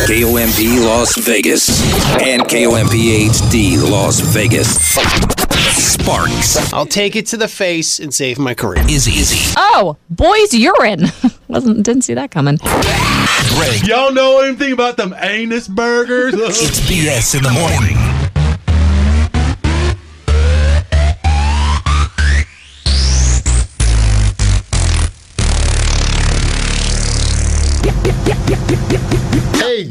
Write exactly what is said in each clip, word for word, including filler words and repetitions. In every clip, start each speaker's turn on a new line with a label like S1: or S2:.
S1: K O M P Las Vegas and K O M P H D Las Vegas. Sparks.
S2: I'll take it to the face and save my career.
S1: Is easy.
S3: Oh, boys urine. Wasn't didn't see that coming.
S1: Greg.
S4: Y'all know anything about them anus burgers?
S1: It's B S in the morning.
S4: Hey.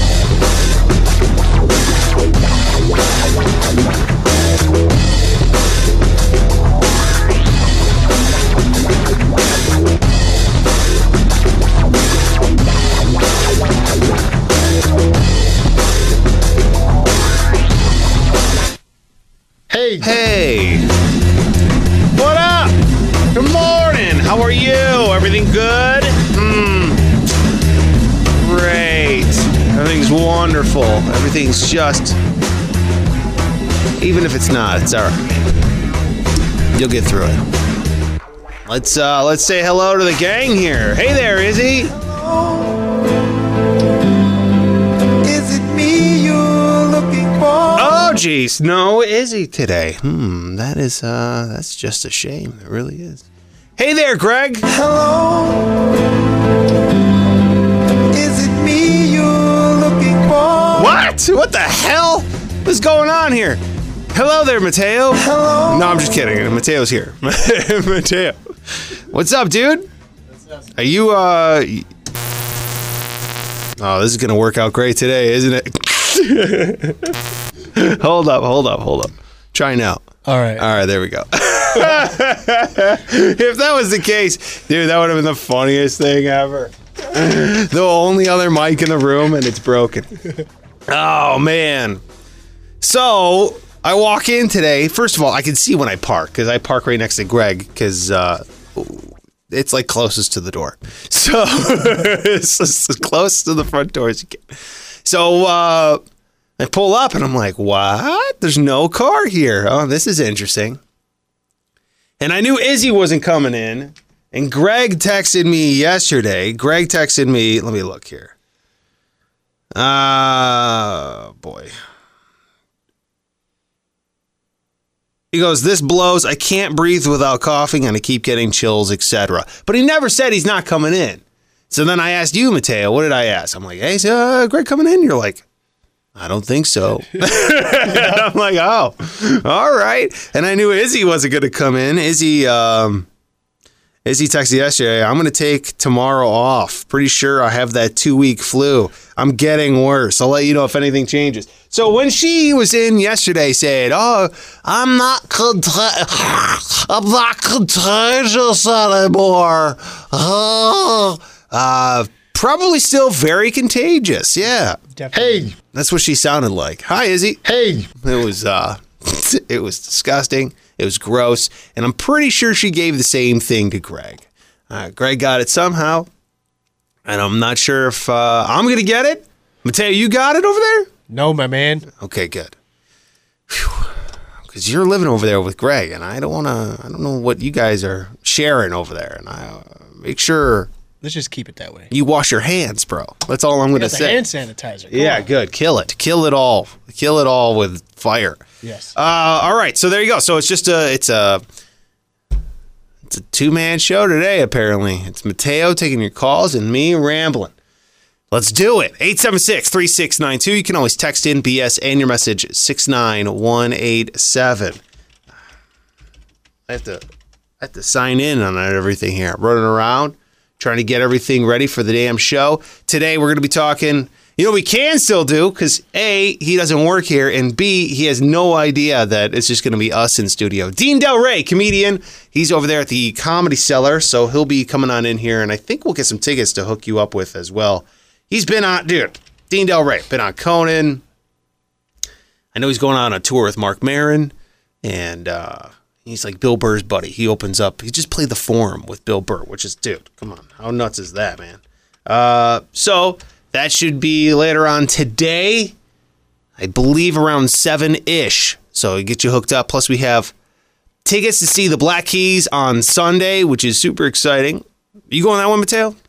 S4: Hey.
S2: Hey. What up? Good morning. How are you? Everything good? Hmm. Great. Everything's wonderful. Everything's just... Even if it's not, it's all right. You'll get through it. Let's uh, let's say hello to the gang here. Hey there, Izzy.
S5: Is it me you're looking for?
S2: Oh, geez, no Izzy today. Hmm, that is uh, that's just a shame. It really is. Hey there, Greg.
S5: Hello. Is it me you're looking for?
S2: What? What the hell is going on here? Hello there, Mateo.
S5: Hello.
S2: No, I'm just kidding. Mateo's here. Mateo. What's up, dude? Are you, uh... Oh, this is going to work out great today, isn't it? Hold up, hold up, hold up. Try now.
S4: All right.
S2: All right, there we go. If that was the case, dude, that would have been the funniest thing ever. The only other mic in the room, and it's broken. Oh, man. So... I walk in today. First of all, I can see when I park because I park right next to Greg because uh, it's like closest to the door. So it's as close to the front door as you can. So uh, I pull up and I'm like, what? There's no car here. Oh, this is interesting. And I knew Izzy wasn't coming in. And Greg texted me yesterday. Greg texted me. Let me look here. Ah, uh, boy. He goes, this blows. I can't breathe without coughing, and I keep getting chills, et cetera. But he never said he's not coming in. So then I asked you, Mateo, what did I ask? I'm like, hey, is uh, Greg coming in? You're like, I don't think so. And I'm like, oh, all right. And I knew Izzy wasn't going to come in. Izzy, um, Izzy texted yesterday, I'm going to take tomorrow off. Pretty sure I have that two-week flu. I'm getting worse. I'll let you know if anything changes. So when she was in yesterday saying, oh, I'm not contag- I'm not contagious anymore. Oh. Uh, probably still very contagious. Yeah.
S4: Definitely.
S2: Hey. That's what she sounded like. Hi, Izzy.
S4: Hey.
S2: It was, uh, it was disgusting. It was gross. And I'm pretty sure she gave the same thing to Greg. Uh, Greg got it somehow. And I'm not sure if uh, I'm going to get it. Mateo, you got it over there?
S4: No, my man.
S2: Okay, good. Because you're living over there with Greg, and I don't want to, I don't know what you guys are sharing over there. And I uh, make sure
S4: Let's just keep it that way.
S2: you wash your hands, bro. That's all I'm going to
S4: Got the
S2: say.
S4: hand sanitizer. Come
S2: Yeah,
S4: on.
S2: good. Kill it. Kill it all. Kill it all with fire.
S4: Yes.
S2: Uh, all right. So there you go. So it's just a, it's a, it's a two-man show today, apparently. It's Mateo taking your calls and me rambling. Let's do it. eight seven six, three six nine two. You can always text in B S and your message six nine one eight seven. I have to, I have to sign in on everything here. I'm running around, trying to get everything ready for the damn show. Today we're going to be talking, you know, we can still do because A, he doesn't work here, and B, he has no idea that it's just going to be us in studio. Dean Del Rey, comedian. He's over there at the Comedy Cellar, so he'll be coming on in here, and I think we'll get some tickets to hook you up with as well. He's been on, dude, Dean Del Rey, been on Conan. I know he's going on a tour with Mark Maron, and uh, he's like Bill Burr's buddy. He opens up, he just played the Forum with Bill Burr, which is, dude, come on. How nuts is that, man? Uh, so that should be later on today, I believe around seven-ish. So we get you hooked up. Plus we have tickets to see the Black Keys on Sunday, which is super exciting. You going that one, Mateo?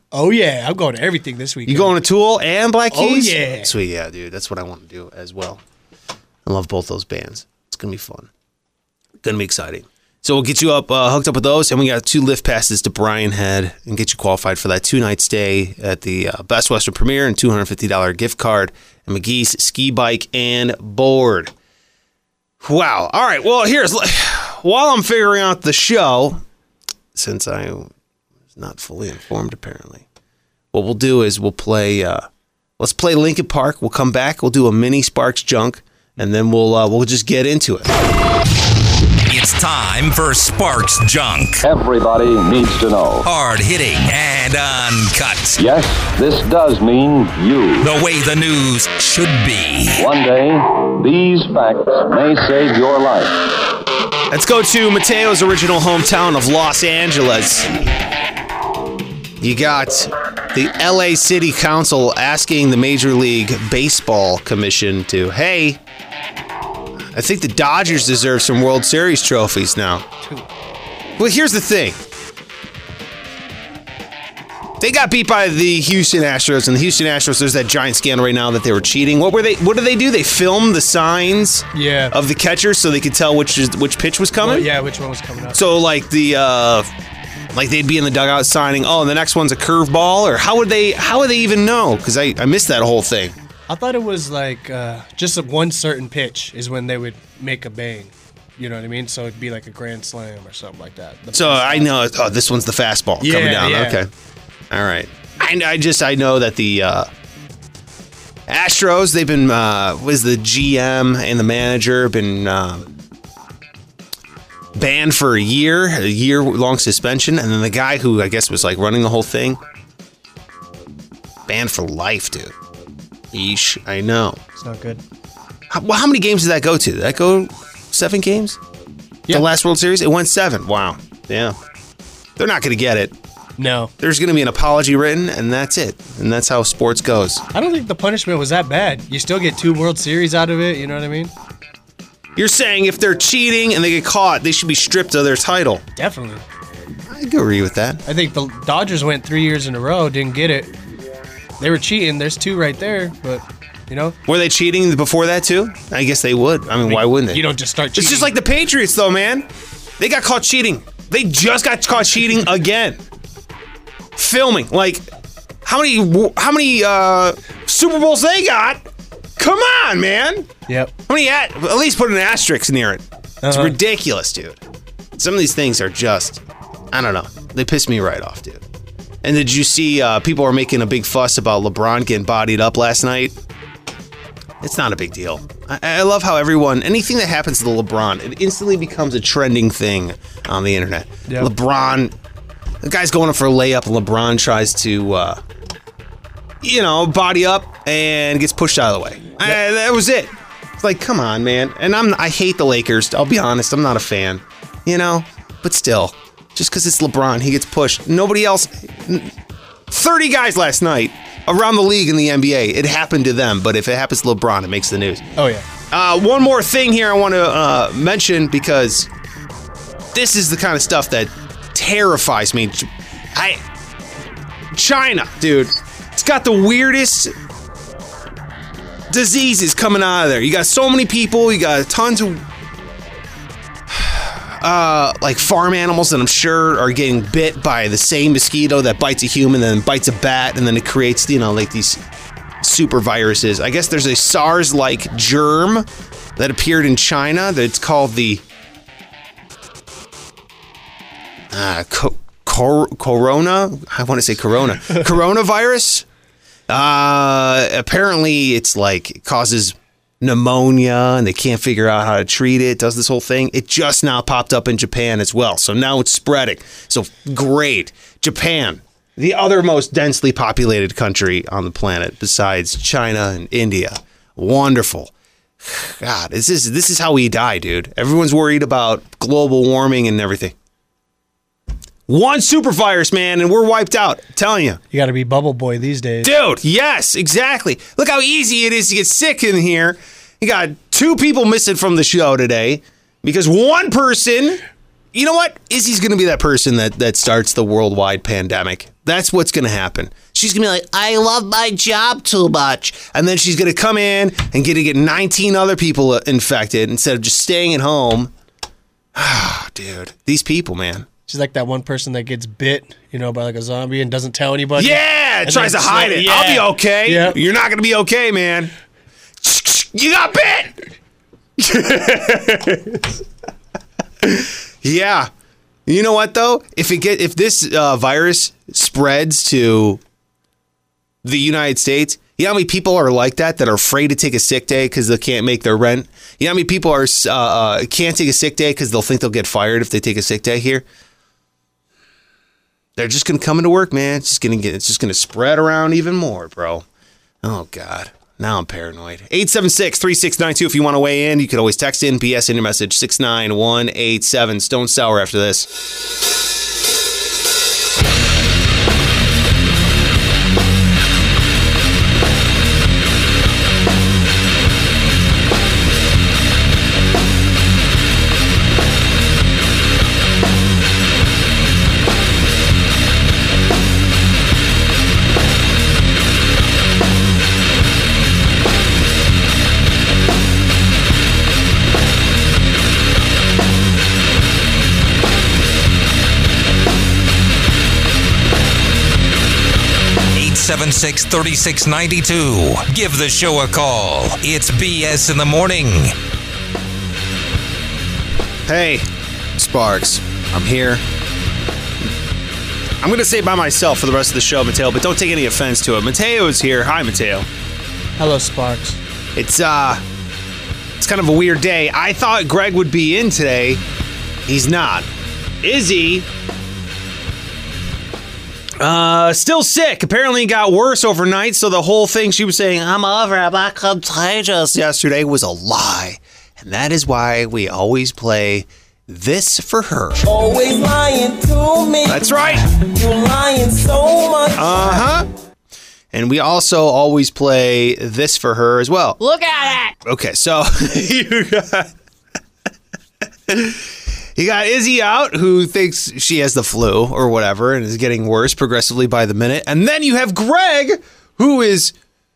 S4: Oh, yeah. I'm going to everything this week.
S2: You going to Tool and Black
S4: Oh,
S2: Keys?
S4: yeah.
S2: Sweet, yeah, dude. That's what I want to do as well. I love both those bands. It's going to be fun. Going to be exciting. So we'll get you up, uh, hooked up with those, and we got two lift passes to Brian Head and get you qualified for that two-night stay at the uh, Best Western Premiere and two hundred fifty dollars gift card and McGee's ski bike and board. Wow. All right. Well, here's while I'm figuring out the show, since I was not fully informed apparently, what we'll do is we'll play. Uh, let's play Linkin Park. We'll come back. We'll do a mini Sparks Junk, and then we'll uh, we'll just get into it.
S1: It's time for Sparks Junk.
S6: Everybody needs to know.
S1: Hard hitting and uncut.
S6: Yes, this does mean you.
S1: The way the news should be.
S6: One day, these facts may save your life.
S2: Let's go to Mateo's original hometown of Los Angeles. You got the L A City Council asking the Major League Baseball Commission to, hey, I think the Dodgers deserve some World Series trophies now. Well, here's the thing. They got beat by the Houston Astros, and the Houston Astros, there's that giant scandal right now that they were cheating. What were they? What did they do? They filmed the signs
S4: Yeah.
S2: of the catchers so they could tell which is, which pitch was coming?
S4: Well, yeah, which one was coming up?
S2: So like the uh, like they'd be in the dugout signing, oh, and the next one's a curveball, or how would they how would they even know? Because I, I missed that whole thing.
S4: I thought it was like uh, just a one certain pitch is when they would make a bang. You know what I mean? So it'd be like a grand slam or something like that. The
S2: So I know, oh, this one's the fastball
S4: Yeah,
S2: coming down.
S4: yeah.
S2: Okay. All right. I, I just, I know that the uh, Astros, they've been, uh, was the G M and the manager been uh, banned for a year, a year long suspension. And then the guy who I guess was like running the whole thing, banned for life, dude. Yeesh, I know.
S4: It's not good.
S2: How, well, how many games did that go to? Did that go seven games?
S4: Yeah.
S2: The last World Series? It went seven. Wow. Yeah. They're not going to get it.
S4: No.
S2: There's going to be an apology written, and that's it. And that's how sports goes.
S4: I don't think the punishment was that bad. You still get two World Series out of it, you know what I mean?
S2: You're saying if they're cheating and they get caught, they should be stripped of their title.
S4: Definitely.
S2: I agree with that.
S4: I think the Dodgers went three years in a row, didn't get it. They were cheating. There's two right there, but, you know.
S2: Were they cheating before that, too? I guess they would. I mean, why wouldn't they?
S4: You don't just start cheating.
S2: It's just like the Patriots, though, man. They got caught cheating. They just got caught cheating again. Filming. Like, how many how many uh, Super Bowls they got? Come on, man.
S4: Yep.
S2: How many at, at least put an asterisk near it. It's
S4: Uh-huh.
S2: ridiculous, dude. Some of these things are just, I don't know. They piss me right off, dude. And did you see uh, people were making a big fuss about LeBron getting bodied up last night? It's not a big deal. I, I love how everyone, anything that happens to LeBron, it instantly becomes a trending thing on the internet.
S4: Yep.
S2: LeBron, the guy's going up for a layup, and LeBron tries to, uh, you know, body up and gets pushed out of the way. Yep. I, that was it. It's like, come on, man. And I'm, I hate the Lakers. I'll be honest. I'm not a fan, you know, but still. Just because it's LeBron, he gets pushed. Nobody else. thirty guys last night around the league in the N B A. It happened to them, but if it happens to LeBron, it makes the news.
S4: Oh, yeah.
S2: Uh, one more thing here I want to uh, mention because this is the kind of stuff that terrifies me. I China, dude. It's got the weirdest diseases coming out of there. You got so many people. You got tons of Uh, like farm animals that I'm sure are getting bit by the same mosquito that bites a human and then bites a bat, and then it creates, you know, like these super viruses. I guess there's a SARS-like germ that appeared in China that's called the uh, co- cor- corona. I want to say corona. Coronavirus. Uh, apparently, it's like it causes pneumonia, and they can't figure out how to treat it. Does this whole thing? It just now popped up in Japan as well. So now it's spreading. So great. Japan, the other most densely populated country on the planet besides China and India. Wonderful. God, this is this is how we die, dude. Everyone's worried about global warming and everything. One super virus, man, and we're wiped out. I'm telling you.
S4: You got to be bubble boy these days.
S2: Dude, yes, exactly. Look how easy it is to get sick in here. You got two people missing from the show today because one person You know what? Izzy's going to be that person that, that starts the worldwide pandemic. That's what's going to happen. She's going to be like, I love my job too much. And then she's going to come in and get to get nineteen other people infected instead of just staying at home. Ah, dude. These people, man.
S4: She's like that one person that gets bit, you know, by like a zombie and doesn't tell anybody.
S2: Yeah,
S4: And
S2: tries to
S4: then-
S2: hide it.
S4: yeah.
S2: I'll be okay.
S4: Yeah.
S2: You're not going to be okay, man. You got bit. Yeah. You know what though? If it get if this uh, virus spreads to the United States, you know how many people are like that that are afraid to take a sick day because they can't make their rent? You know how many people are uh, uh, can't take a sick day because they'll think they'll get fired if they take a sick day here? They're just gonna come into work, man. It's just gonna get. It's just gonna spread around even more, bro. Oh God. Now I'm paranoid. eight seven six, three six nine two if you want to weigh in. You can always text in, B S in your message, six nine one eight seven. Stone Sour after this.
S1: seven six, three six nine two. Give the show a call. It's B S in the morning.
S2: Hey, Sparks. I'm here. I'm going to say it by myself for the rest of the show, Mateo, but don't take any offense to it. Mateo is here. Hi, Mateo.
S4: Hello, Sparks.
S2: It's, uh, it's kind of a weird day. I thought Greg would be in today. He's not. Izzy... Uh, still sick. Apparently it got worse overnight, so the whole thing she was saying, I'm over, I'm not contagious, yesterday was a lie. And that is why we always play This for Her.
S5: Always lying to me.
S2: That's right.
S5: You lying so much.
S2: Uh-huh. And we also always play This for Her as well.
S3: Look at it.
S2: Okay, so you got... You got Izzy out, who thinks she has the flu or whatever and is getting worse progressively by the minute. And then you have Greg, who is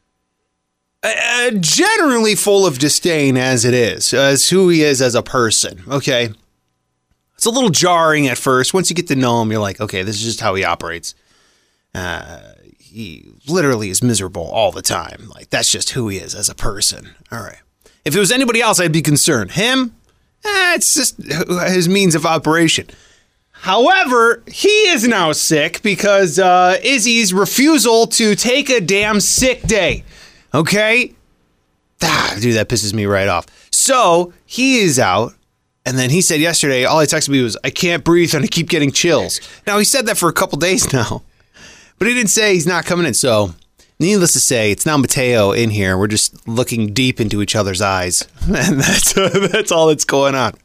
S2: uh, generally full of disdain as it is, as who he is as a person. Okay. It's a little jarring at first. Once you get to know him, you're like, okay, this is just how he operates. Uh, he literally is miserable all the time. Like, that's just who he is as a person. All right. If it was anybody else, I'd be concerned. Him? Eh, it's just his means of operation. However, he is now sick because uh, Izzy's refusal to take a damn sick day. Okay? Ah, dude, that pisses me right off. So, he is out. And then he said yesterday, all he texted me was, I can't breathe and I keep getting chills. Now, he said that for a couple days now. But he didn't say he's not coming in. So, needless to say, it's now Mateo in here. We're just looking deep into each other's eyes. And that's uh, that's all that's going on.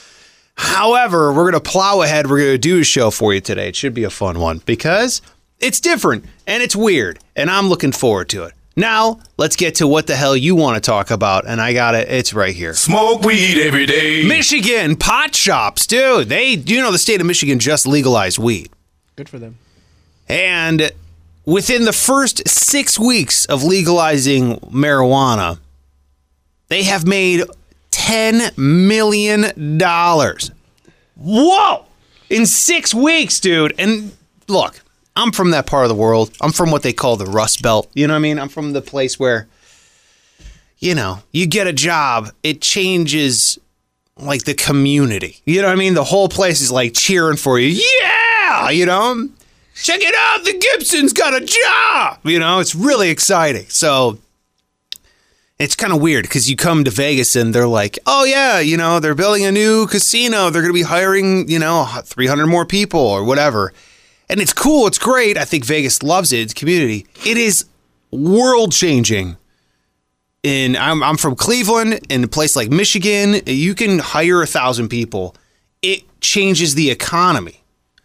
S2: However, we're going to plow ahead. We're going to do a show for you today. It should be a fun one because it's different and it's weird. And I'm looking forward to it. Now, let's get to what the hell you want to talk about. And I got it. It's right here.
S7: Smoke weed every day.
S2: Michigan pot shops, dude. They, you know, the state of Michigan just legalized weed.
S4: Good for them.
S2: And within the first six weeks of legalizing marijuana, they have made ten million dollars. Whoa! In six weeks, dude. And look, I'm from that part of the world. I'm from what they call the Rust Belt. You know what I mean? I'm from the place where, you know, you get a job, it changes like the community. You know what I mean? The whole place is like cheering for you. Yeah! You know? Check it out, the Gibson's got a job! You know, it's really exciting. So, it's kind of weird because you come to Vegas and they're like, oh yeah, you know, they're building a new casino. They're going to be hiring, you know, three hundred more people or whatever. And it's cool. It's great. I think Vegas loves it. It's a community. It is world changing. In I'm, I'm from Cleveland. In a place like Michigan, you can hire a thousand people. It changes the economy.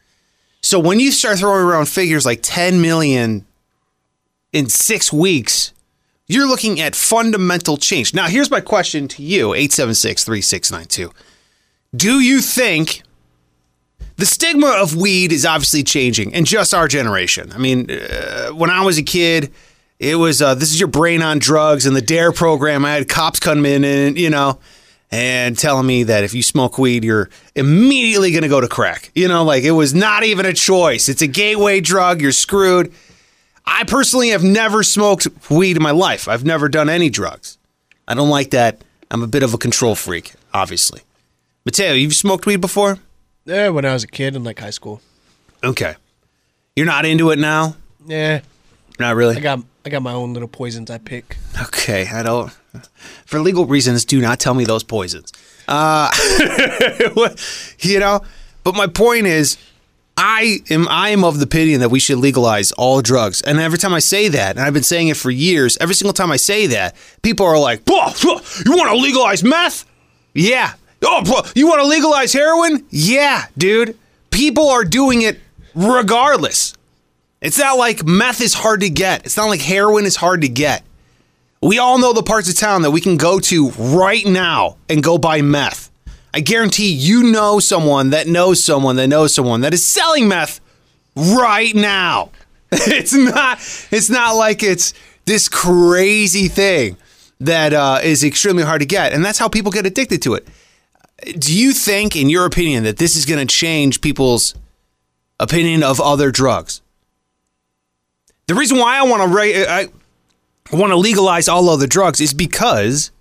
S2: So when you start throwing around figures like ten million in six weeks, you're looking at fundamental change. Now, here's my question to you, eight seven six, three six nine two. Do you think the stigma of weed is obviously changing in just our generation. I mean, uh, when I was a kid, it was, uh, this is your brain on drugs, and the DARE program, I had cops come in and, you know, and telling me that if you smoke weed, you're immediately going to go to crack. You know, like it was not even a choice. It's a gateway drug. You're screwed. I personally have never smoked weed in my life. I've never done any drugs. I don't like that. I'm a bit of a control freak, obviously. Mateo, you've smoked weed before?
S4: Yeah, when I was a kid in like high school.
S2: Okay. You're not into it now?
S4: Yeah.
S2: Not really?
S4: I got I got my own little poisons I pick.
S2: Okay, I don't. For legal reasons, do not tell me those poisons. Uh, you know, but my point is, I am I am of the opinion that we should legalize all drugs. And every time I say that, and I've been saying it for years, every single time I say that, people are like, "You want to legalize meth? Yeah. Oh, you want to legalize heroin? Yeah, dude. People are doing it regardless. It's not like meth is hard to get. It's not like heroin is hard to get. We all know the parts of town that we can go to right now and go buy meth. I guarantee you know someone that knows someone that knows someone that is selling meth right now. It's not, it's not like it's this crazy thing that uh, is extremely hard to get. And that's how people get addicted to it. Do you think, in your opinion, that this is going to change people's opinion of other drugs? The reason why I want to re- I want to legalize all other drugs is because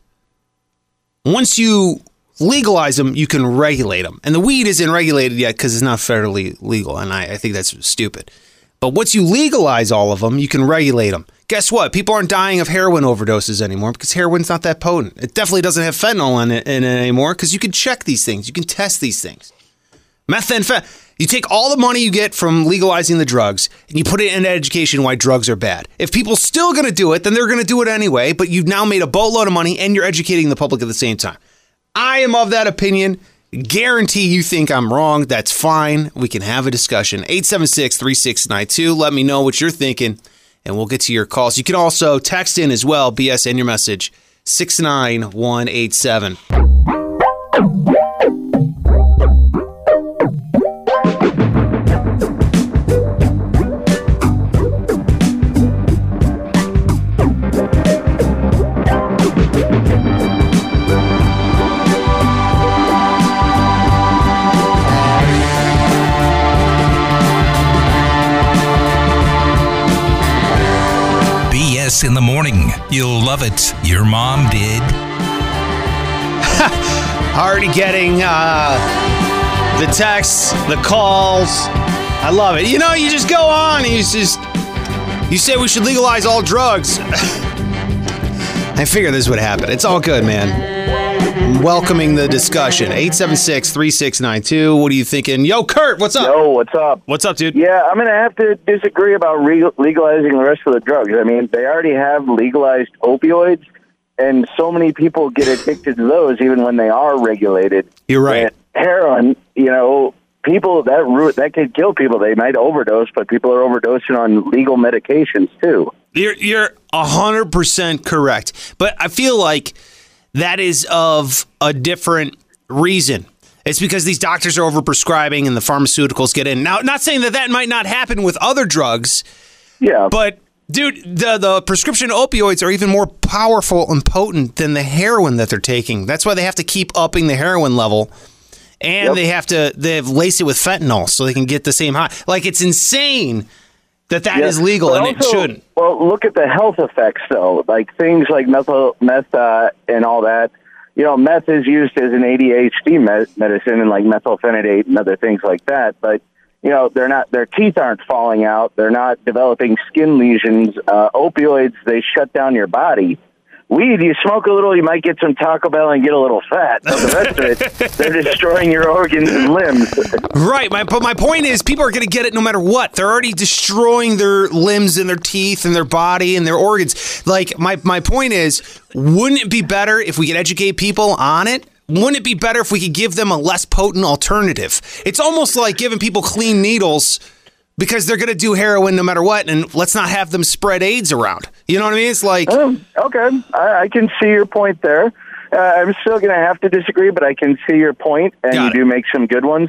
S2: once you legalize them, you can regulate them. And the weed isn't regulated yet because it's not federally legal, and I, I think that's stupid. But once you legalize all of them, you can regulate them. Guess what? People aren't dying of heroin overdoses anymore because heroin's not that potent. It definitely doesn't have fentanyl in it, in it anymore because you can check these things. You can test these things. Methamphetamine. You take all the money you get from legalizing the drugs and you put it into education why drugs are bad. If people still going to do it, then they're going to do it anyway, but you've now made a boatload of money and you're educating the public at the same time. I am of that opinion. Guarantee you think I'm wrong. That's fine. We can have a discussion. eight seven six, three six nine two. Let me know what you're thinking and we'll get to your calls. You can also text in as well. B S in your message. six nine one eight seven.
S1: In the morning. You'll love it. Your mom did.
S2: Already getting uh, the texts, the calls. I love it. You know, you just go on and you just, you say we should legalize all drugs. I figured this would happen. It's all good, man. I'm welcoming the discussion. eight seven six, three six nine two. What are you thinking? Yo, Kurt, what's up?
S8: Yo, what's up?
S2: What's up, dude?
S8: Yeah, I'm going to have to disagree about re- legalizing the rest of the drugs. I mean, they already have legalized opioids, and so many people get addicted to those even when they are regulated.
S2: You're right.
S8: And heroin, you know, people, that root, that could kill people. They might overdose, but people are overdosing on legal medications, too.
S2: You're, you're one hundred percent correct. But I feel like that is of a different reason. It's because these doctors are overprescribing and the pharmaceuticals get in. Now, not saying that that might not happen with other drugs.
S8: Yeah.
S2: But, dude, the, the prescription opioids are even more powerful and potent than the heroin that they're taking. That's why they have to keep upping the heroin level. And yep. they have to they have lace it with fentanyl so they can get the same high. Like, it's insane that that
S8: yes.
S2: is legal,
S8: but
S2: and
S8: also,
S2: it shouldn't.
S8: Well, look at the health effects, though. Like things like methyl, meth uh, and all that. You know, meth is used as an A D H D me- medicine and like methylphenidate and other things like that. But, you know, they're not, their teeth aren't falling out. They're not developing skin lesions. Uh, opioids, they shut down your body. Weed, you smoke a little, you might get some Taco Bell and get a little fat. But the rest of it, they're destroying your organs and limbs.
S2: Right, my, but my point is people are going to get it no matter what. They're already destroying their limbs and their teeth and their body and their organs. Like, my, my point is, wouldn't it be better if we could educate people on it? Wouldn't it be better if we could give them a less potent alternative? It's almost like giving people clean needles because they're going to do heroin no matter what, and let's not have them spread AIDS around. You know what I mean? It's like...
S8: Um, okay, I, I can see your point there. Uh, I'm still going to have to disagree, but I can see your point, and
S2: Got
S8: you
S2: it.
S8: do make some good ones.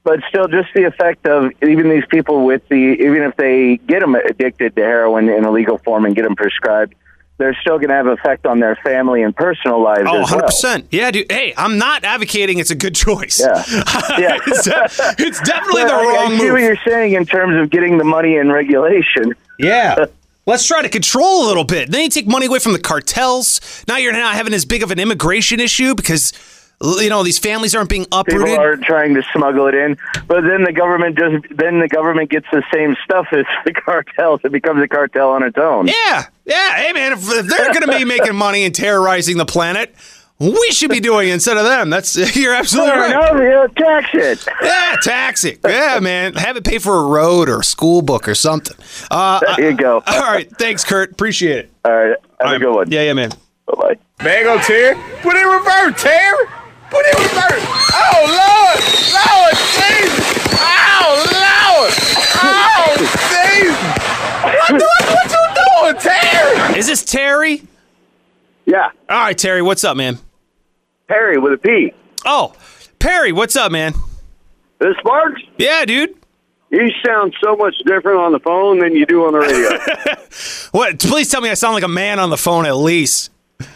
S8: but still, just the effect of even these people with the, even if they get them addicted to heroin in a legal form and get them prescribed, they're still going to have an effect on their family and personal lives
S2: Oh,
S8: as
S2: one hundred percent.
S8: well.
S2: Yeah, dude. Hey, I'm not advocating it's a good choice.
S8: Yeah. Yeah.
S2: it's, de- it's definitely the
S8: Well, I-
S2: wrong
S8: I see
S2: move.
S8: what you're saying in terms of getting the money and regulation.
S2: Yeah. Let's try to control a little bit. Then you take money away from the cartels. Now you're not having as big of an immigration issue because, you know, these families aren't being uprooted.
S8: People are trying to smuggle it in, but then the government just then the government gets the same stuff as the cartels. It becomes a cartel on its own.
S2: Yeah. Yeah. Hey, man, if, if they're going to be making money and terrorizing the planet, we should be doing it instead of them. That's You're absolutely
S8: Fair
S2: right.
S8: enough, yeah, tax it.
S2: Yeah, tax it. Yeah, man. Have it pay for a road or a school book or something. Uh,
S8: There you go.
S2: All right. Thanks, Kurt. Appreciate it.
S8: All right, have
S2: All
S8: a good one.
S2: Yeah, yeah, man.
S8: Bye bye.
S7: Mango Terry. Put it in reverse, Terry. Put it in reverse. Oh, Lord. Lord, Jesus. Oh, Lord. Oh, Jesus. What, the, what you doing, Terry?
S2: Is this Terry?
S8: Yeah,
S2: All right, Terry. What's up, man?
S8: Perry with a P.
S2: Oh, Perry. What's up, man?
S9: This Sparks,
S2: Yeah, dude.
S9: you sound so much different on the phone than you do on the radio.
S2: What? Please tell me I sound like a man on the phone at least.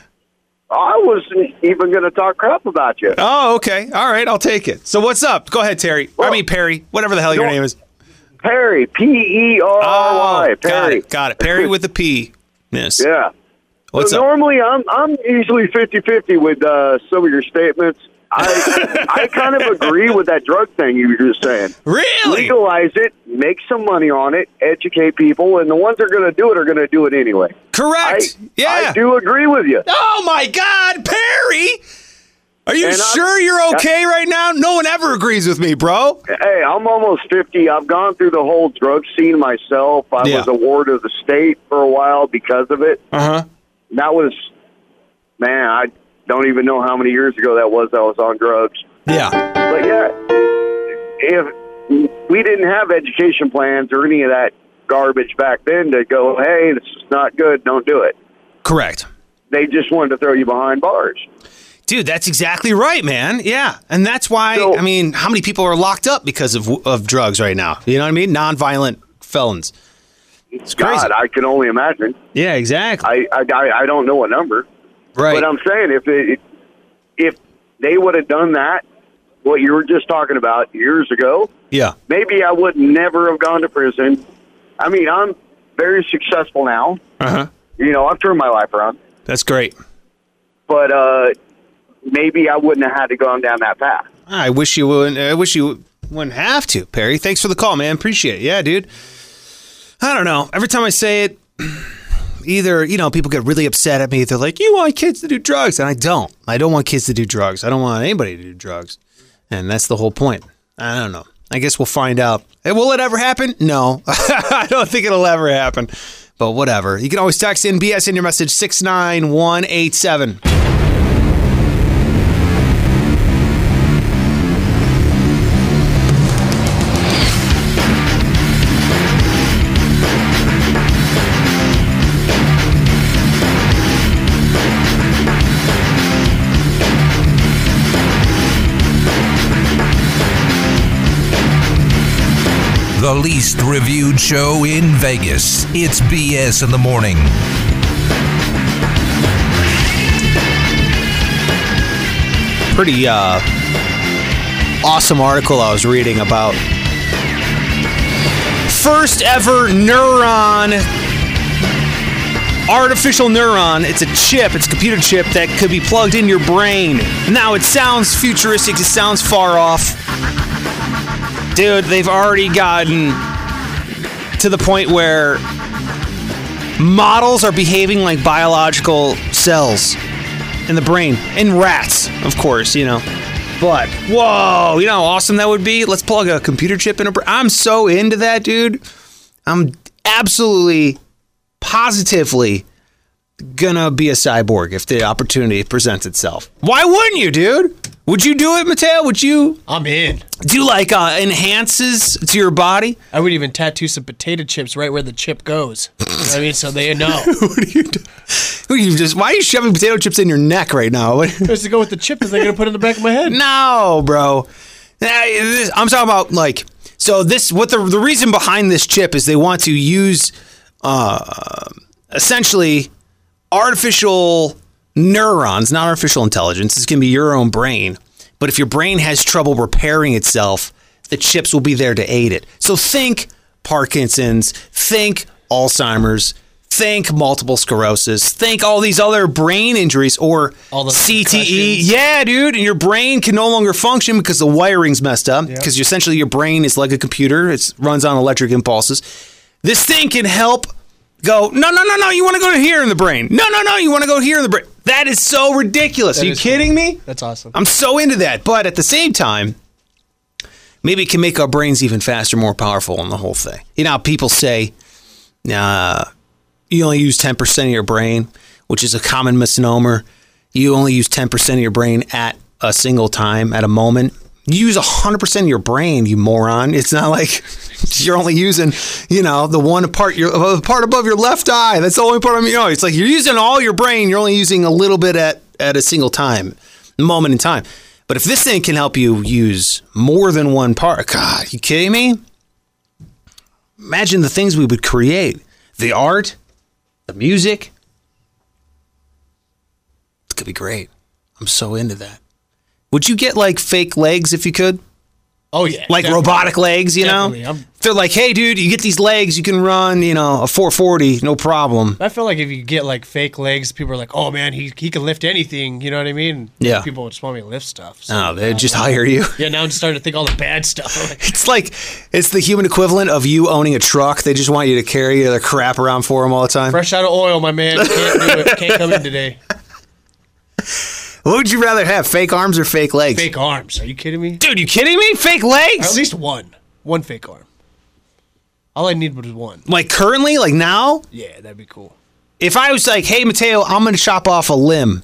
S9: I wasn't even going to talk crap about you.
S2: Oh, okay. All right. I'll take it. So what's up? Go ahead, Terry. I mean, Perry. Whatever the hell your
S9: Don't-
S2: name is.
S9: Perry, P E R R Y,
S2: Oh, got
S9: Perry.
S2: it. Got it. Perry with the P. Yes.
S9: Yeah.
S2: What's
S9: so
S2: up?
S9: normally I'm I'm usually fifty-fifty with uh, some of your statements. I I kind of agree with that drug thing you were just saying.
S2: Really?
S9: Legalize it, make some money on it, educate people, and the ones that are going to do it are going to do it anyway. I,
S2: Correct. yeah.
S9: I do agree with you.
S2: Oh my God, Perry! Are you
S9: And I'm-
S2: sure you're okay right now? No one ever agrees with me, bro.
S9: Hey, I'm almost fifty. I've gone through the whole drug scene myself. I
S2: Yeah.
S9: was a ward of the state for a while because of it.
S2: Uh huh.
S9: That was, man, I don't even know how many years ago that was I was on drugs.
S2: Yeah.
S9: But yeah, if we didn't have education plans or any of that garbage back then to go, hey, this is not good, don't do it.
S2: Correct.
S9: They just wanted to throw you behind bars.
S2: Dude, that's exactly right, man. Yeah. And that's why,
S9: So-
S2: I mean, how many people are locked up because of of drugs right now? You know what I mean? Nonviolent felons. It's crazy.
S9: God, I can only imagine.
S2: Yeah, exactly.
S9: I, I, I don't know a number.
S2: Right.
S9: But I'm saying if it, if they would have done that, what you were just talking about years ago,
S2: yeah.
S9: maybe I would never have gone to prison. I mean, I'm very successful now.
S2: Uh huh.
S9: You know, I've turned my life around.
S2: That's great.
S9: But uh, maybe I wouldn't have had to go down that path.
S2: I wish you wouldn't. I wish you wouldn't have to, Perry. Thanks for the call, man. Appreciate it. Yeah, dude. I don't know. Every time I say it, either, you know, people get really upset at me. They're like, you want kids to do drugs. And I don't. I don't want kids to do drugs. I don't want anybody to do drugs. And that's the whole point. I don't know. I guess we'll find out. Hey, will it ever happen? No. I don't think it'll ever happen. But whatever. You can always text in B S in your message six nine one eight seven.
S1: The least reviewed show in Vegas. It's B S in the morning.
S2: Pretty uh, awesome article I was reading about first ever neuron, artificial neuron. It's a chip, it's a computer chip that could be plugged in your brain. Now, it sounds futuristic, it sounds far off. Dude, they've already gotten to the point where models are behaving like biological cells in the brain. In rats, of course, you know. But, whoa, you know how awesome that would be? Let's plug a computer chip in a brain. I'm so into that, dude. I'm absolutely, positively gonna be a cyborg if the opportunity presents itself. Why wouldn't you, dude? Would you do it, Mateo? Would you?
S4: I'm in.
S2: Do you like uh, enhances to your body?
S4: I would even tattoo some potato chips right where the chip goes. You know what I mean, so they know.
S2: What do you do? Who you just? Why are you shoving potato chips in your neck right now? What-
S4: Just to go with the chip that they're gonna put in the back of my head.
S2: No, bro. I'm talking about like so this what the the reason behind this chip is they want to use uh, essentially artificial neurons, not artificial intelligence. It's going to be your own brain. But if your brain has trouble repairing itself, the chips will be there to aid it. So think Parkinson's, think Alzheimer's, think multiple sclerosis, think all these other brain injuries or
S4: All the
S2: C T E.
S4: concussions.
S2: Yeah, dude. And your brain can no longer function because the wiring's messed up.
S4: Yep.
S2: Because essentially your brain is like a computer. It runs on electric impulses. This thing can help go, no, no, no, no, you want to go to here in the brain. No, no, no, you want to go here in the brain. That is so ridiculous.
S4: That
S2: Are you
S4: is
S2: kidding
S4: cool.
S2: me?
S4: That's awesome.
S2: I'm so into that. But at the same time, maybe it can make our brains even faster, more powerful in the whole thing. You know how people say, uh, you only use ten percent of your brain, which is a common misnomer. You only use ten percent of your brain at a single time, at a moment. You use one hundred percent of your brain, you moron. It's not like you're only using, you know, the one part, your, the part above your left eye. That's the only part of you know. It's like you're using all your brain. You're only using a little bit at, at a single time, moment in time. But if this thing can help you use more than one part, God, you kidding me? Imagine the things we would create. The art, the music. It could be great. I'm so into that. Would you get like fake legs if you could?
S4: Oh yeah,
S2: Like
S4: definitely.
S2: robotic legs, you
S4: Definitely.
S2: know?
S4: I'm-
S2: They're like, hey, dude, you get these legs, you can run, you know, a four forty, no problem.
S4: I feel like if you get like fake legs, people are like, "Oh man, he he can lift anything." You know what I mean?
S2: Yeah.
S4: People just want me to lift stuff. So,
S2: Oh, they
S4: uh,
S2: just hire you.
S4: Yeah, now I'm starting to think all the bad stuff. I'm like,
S2: It's like, it's the human equivalent of you owning a truck. They just want you to carry their crap around for them all the time.
S4: fresh out of oil, my man. Can't do it. Can't come in today.
S2: What would you rather have, fake arms or fake legs?
S4: Fake arms. Are you kidding me?
S2: Dude, you kidding me? Fake
S4: Or
S2: legs?
S4: at least one. One fake arm. All I need was one.
S2: Like currently, like now?
S4: Yeah, that'd be cool.
S2: If I was like, hey, Mateo, I'm going to chop off a limb.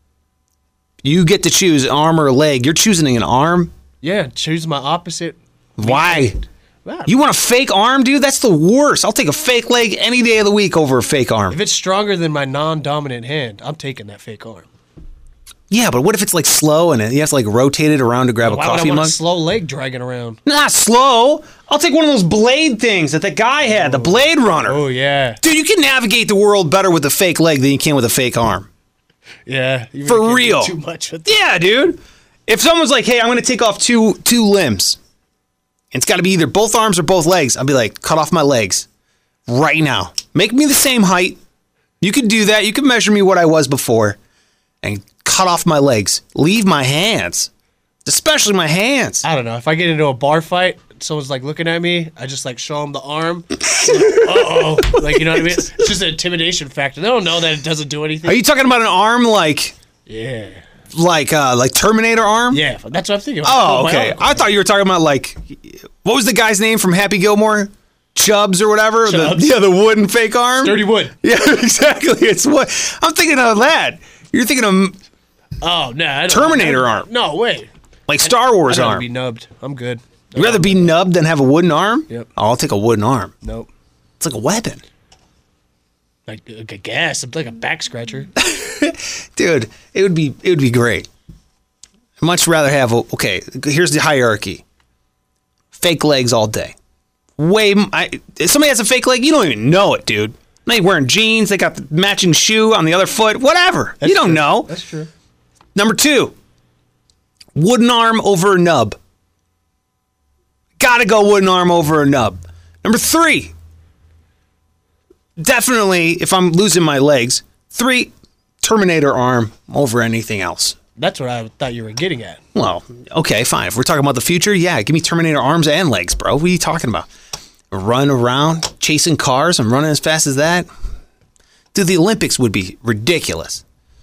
S2: You get to choose an arm or a leg. You're choosing an arm?
S4: Yeah, choose my opposite.
S2: Why?
S4: Wow.
S2: You want a fake arm, dude? That's the worst. I'll take a fake leg any day of the week over a fake arm.
S4: If it's stronger than my non-dominant hand, I'm taking that fake arm.
S2: Yeah, but what if it's like slow and you have to like rotate it around to grab a
S4: Why would I
S2: coffee
S4: want
S2: mug?
S4: a slow leg dragging around?
S2: Not slow. I'll take one of those blade things that the guy had, the Blade Runner.
S4: Oh yeah,
S2: Dude, you can navigate the world better with a fake leg than you can with a fake arm.
S4: yeah. You
S2: For
S4: really can't do
S2: real.
S4: Too much. With
S2: Yeah, dude. If someone's like, hey, I'm going to take off two two limbs, and it's got to be either both arms or both legs, I'll be like, cut off my legs right now. Make me the same height. You could do that. You can measure me what I was before and cut off my legs. Leave my hands, especially my hands.
S4: I don't know. If I get into a bar fight, someone's like looking at me, I just like show them the arm. Uh oh, like you know what I mean? It's just an intimidation factor. They don't know that it doesn't do anything.
S2: Are you talking about an arm like
S4: yeah,
S2: like uh, like Terminator arm?
S4: yeah. That's what I'm thinking.
S2: Oh,
S4: My
S2: okay.
S4: uncle.
S2: I thought you were talking about like, what was the guy's name from Happy Gilmore? Chubbs or whatever. The,
S4: Chubbs.
S2: yeah, the wooden fake arm.
S4: Dirty wood.
S2: Yeah, exactly. It's what I'm thinking of that. You're thinking of
S4: Oh no, I don't-
S2: Terminator arm.
S4: No way.
S2: like Star Wars
S4: I'd rather
S2: arm.
S4: be nubbed. I'm good.
S2: You'd rather be nubbed than have a wooden arm?
S4: Yep.
S2: Oh, I'll take a wooden arm.
S4: Nope.
S2: It's like a weapon.
S4: Like, like a gas. I'm like a back scratcher.
S2: Dude, it would be it would be great. I'd much rather have a, okay, here's the hierarchy. Fake legs all day. Way I, if somebody has a fake leg, you don't even know it, dude. They wearing jeans, they got the matching shoe on the other foot, whatever.
S4: That's
S2: you don't
S4: true.
S2: know.
S4: That's true.
S2: Number two, wooden arm over a nub. Gotta go wooden arm over a nub. Number three, definitely, if I'm losing my legs, three, Terminator arm over anything else.
S4: That's what I thought you were getting at.
S2: Well, okay, fine. If we're talking about the future, yeah, give me Terminator arms and legs, bro. What are you talking about? Run around, chasing cars, I'm running as fast as that. Dude, the Olympics would be ridiculous.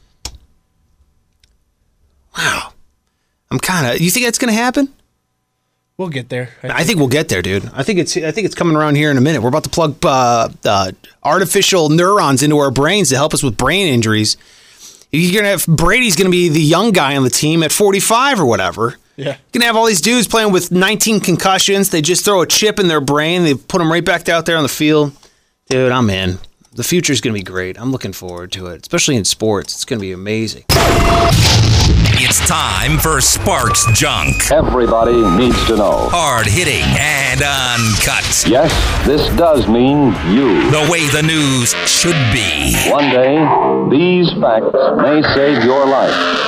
S2: Wow. I'm kind of, you think that's going to happen?
S4: We'll get there.
S2: I think we'll get there, dude. I think it's I think it's coming around here in a minute. We're about to plug uh, uh, artificial neurons into our brains to help us with brain injuries. You're gonna have Brady's gonna be the young guy on the team at forty-five or whatever.
S4: Yeah.
S2: You're gonna have all these dudes playing with nineteen concussions. They just throw a chip in their brain. They put them right back out there on the field. Dude, I'm in. The future's gonna be great. I'm looking forward to it, especially in sports. It's gonna be amazing.
S1: It's time for Sparks Junk.
S6: Everybody needs to know.
S1: Hard hitting and uncut.
S6: Yes, this does mean you.
S1: The way the news should be.
S6: One day, these facts may save your life.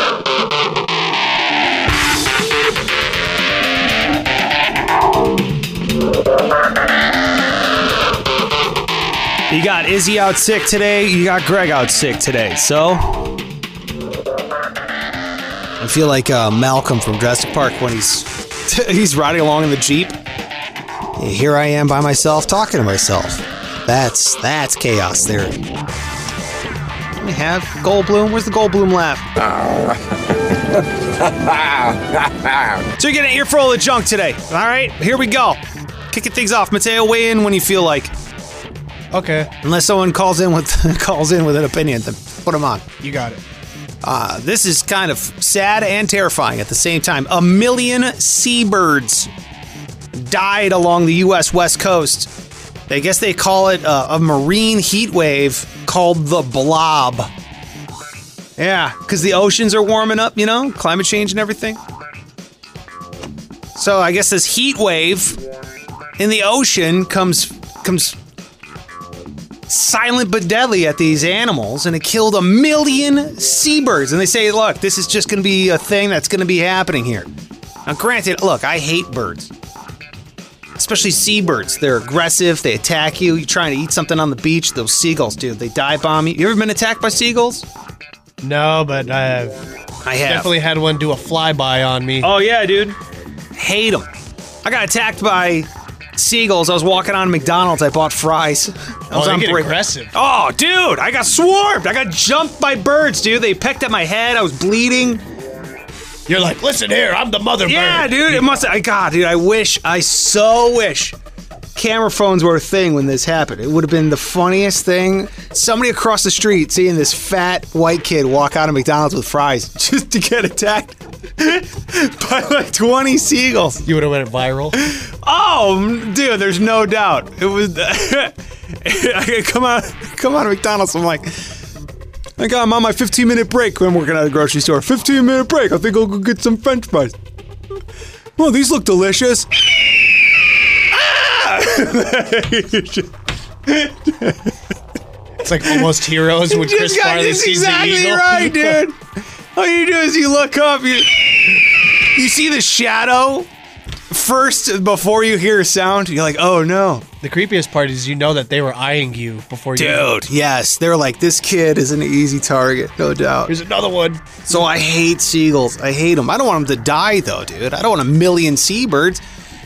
S2: You got Izzy out sick today. You got Greg out sick today. So I feel like uh, Malcolm from Jurassic Park when he's he's riding along in the Jeep. Here I am by myself talking to myself. That's that's chaos theory. We have Goldblum. Where's the Goldblum laugh? So you're getting an earful of junk today. All right, here we go. Kicking things off. Mateo, weigh in when you feel like.
S4: Okay.
S2: Unless someone calls in with calls in with an opinion, then put them on.
S4: You got it.
S2: Uh, this is kind of sad and terrifying at the same time. A million seabirds died along the U S West Coast. I guess they call it uh, a marine heat wave called the blob. Yeah, because the oceans are warming up, you know, climate change and everything. So I guess this heat wave in the ocean comes comes. silent but deadly at these animals, and it killed a million seabirds. And they say, look, this is just going to be a thing that's going to be happening here. Now, granted, look, I hate birds. Especially seabirds. They're aggressive. They attack you. You're trying to eat something on the beach. Those seagulls, dude, they dive bomb you. You ever been attacked by seagulls?
S4: No, but I have.
S2: I have.
S4: Definitely had one do a flyby on me.
S2: Oh, yeah, dude. Hate them. I got attacked by seagulls. I was walking on McDonald's. I bought fries. I was
S4: oh,
S2: on
S4: they get
S2: break.
S4: aggressive.
S2: Oh, dude, I got swarmed. I got jumped by birds, dude. They pecked at my head. I was bleeding.
S4: You're like, listen here, I'm the mother
S2: Yeah,
S4: bird.
S2: dude. It must. I God, dude. I wish. I so wish. Camera phones were a thing when this happened. It would have been the funniest thing. Somebody across the street seeing this fat white kid walk out of McDonald's with fries just to get attacked by like twenty seagulls.
S4: You would have went viral.
S2: Oh, dude, there's no doubt. It was. I come out, come out of McDonald's. I'm like, I got, I'm on my fifteen minute break. I'm working at the grocery store. fifteen minute break. I think I'll go get some French fries. Well, these look delicious.
S4: It's like Almost Heroes when
S2: Just
S4: Chris
S2: got-
S4: Farley
S2: just
S4: sees
S2: exactly
S4: the eagle.
S2: right, dude. All you do is you look up, you you see the shadow first before you hear a sound. You're like, oh no,
S4: The creepiest part is you know that they were eyeing you before you.
S2: dude. Yes, they're like, this kid is an easy target, no doubt.
S4: Here's another one.
S2: So I hate seagulls. I hate them. I don't want them to die though, dude. I don't want a million seabirds.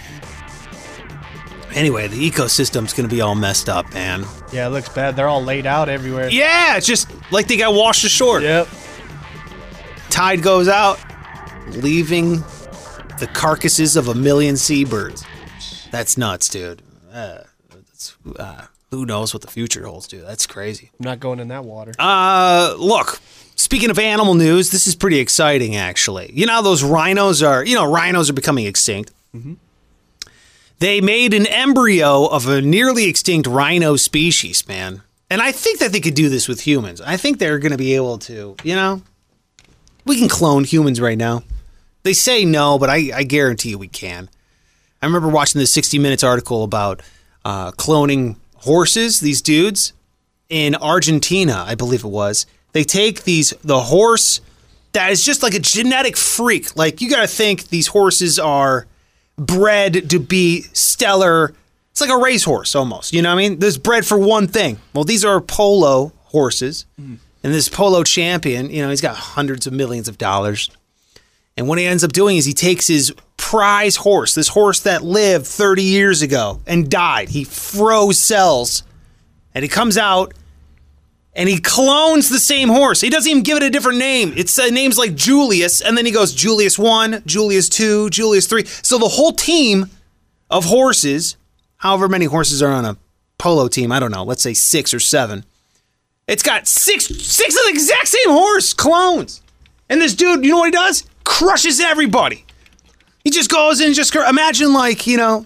S2: Anyway, the ecosystem's gonna be all messed up, man.
S4: Yeah, it looks bad. They're all laid out everywhere.
S2: Yeah, it's just like they got washed ashore.
S4: Yep.
S2: Tide goes out, leaving the carcasses of a million seabirds. That's nuts, dude. Uh, that's, uh, who knows what the future holds, dude? That's crazy.
S4: I'm not going in that water.
S2: Uh, look, speaking of animal news, this is pretty exciting, actually. You know how those rhinos are, you know, rhinos are becoming extinct. Mm-hmm. They made an embryo of a nearly extinct rhino species, man. And I think that they could do this with humans. I think they're going to be able to, you know, we can clone humans right now. They say no, but I, I guarantee you we can. I remember watching the sixty minutes article about uh, cloning horses, these dudes in Argentina, I believe it was. They take these, the horse that is just like a genetic freak. Like, you got to think these horses are bred to be stellar. It's like a racehorse almost, you know what I mean? There's bred for one thing. Well, these are polo horses. Mm. And this polo champion, you know, he's got hundreds of millions of dollars. And what he ends up doing is he takes his prize horse, this horse that lived thirty years ago and died. He froze cells. And he comes out and he clones the same horse. He doesn't even give it a different name. It's uh, names like Julius, and then he goes Julius one, Julius two, Julius three. So the whole team of horses, however many horses are on a polo team, I don't know, let's say six or seven. It's got six six of the exact same horse clones. And this dude, you know what he does? Crushes everybody. He just goes in and just, imagine like, you know,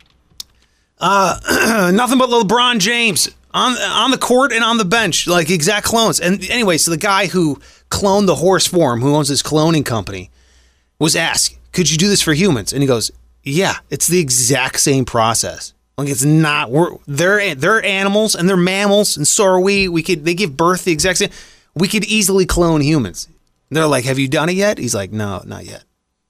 S2: uh, nothing but LeBron James on on the court and on the bench, like exact clones. And anyway, so the guy who cloned the horse for him, who owns this cloning company, was asked, could you do this for humans? And he goes, yeah, it's the exact same process. Like it's not, we're, they're, they're animals and they're mammals and so are we. We could, they give birth the exact same. We could easily clone humans. And they're like, have you done it yet? He's like, no, not yet.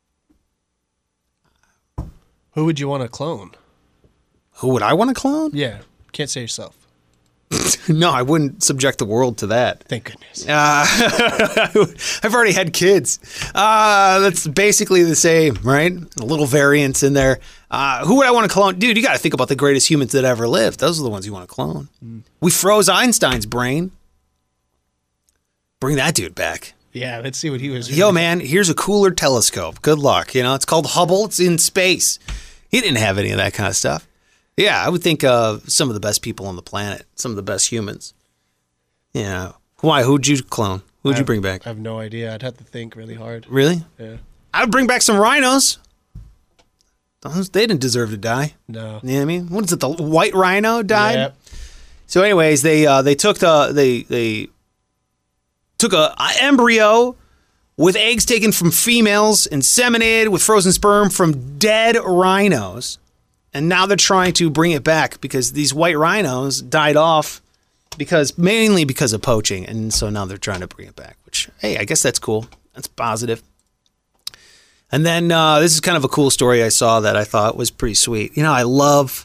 S4: Who would you want to clone?
S2: Who would I want to clone?
S4: Yeah, can't say yourself.
S2: No, I wouldn't subject the world to that.
S4: Thank goodness.
S2: Uh, I've already had kids. Uh, that's basically the same, right? A little variance in there. Uh, who would I want to clone? Dude, you got to think about the greatest humans that ever lived. Those are the ones you want to clone. Mm. We froze Einstein's brain. Bring that dude back.
S4: Yeah, let's see what he was.
S2: Yo, man, here's a cooler telescope. Good luck. You know, it's called Hubble. It's in space. He didn't have any of that kind of stuff. Yeah, I would think uh, some of the best people on the planet, some of the best humans. Yeah. Why? Who'd you clone? Who'd you bring back?
S4: I have no idea. I'd have to think really hard.
S2: Really?
S4: Yeah.
S2: I would bring back some rhinos. Those, they didn't deserve to die.
S4: No.
S2: You know what I mean? What is it? The white rhino died?
S4: Yep.
S2: So anyways, they uh, they took the they they took a, a embryo with eggs taken from females, inseminated with frozen sperm from dead rhinos. And now they're trying to bring it back because these white rhinos died off because mainly because of poaching. And so now they're trying to bring it back, which, hey, I guess that's cool. That's positive. And then uh, this is kind of a cool story I saw that I thought was pretty sweet. You know, I love,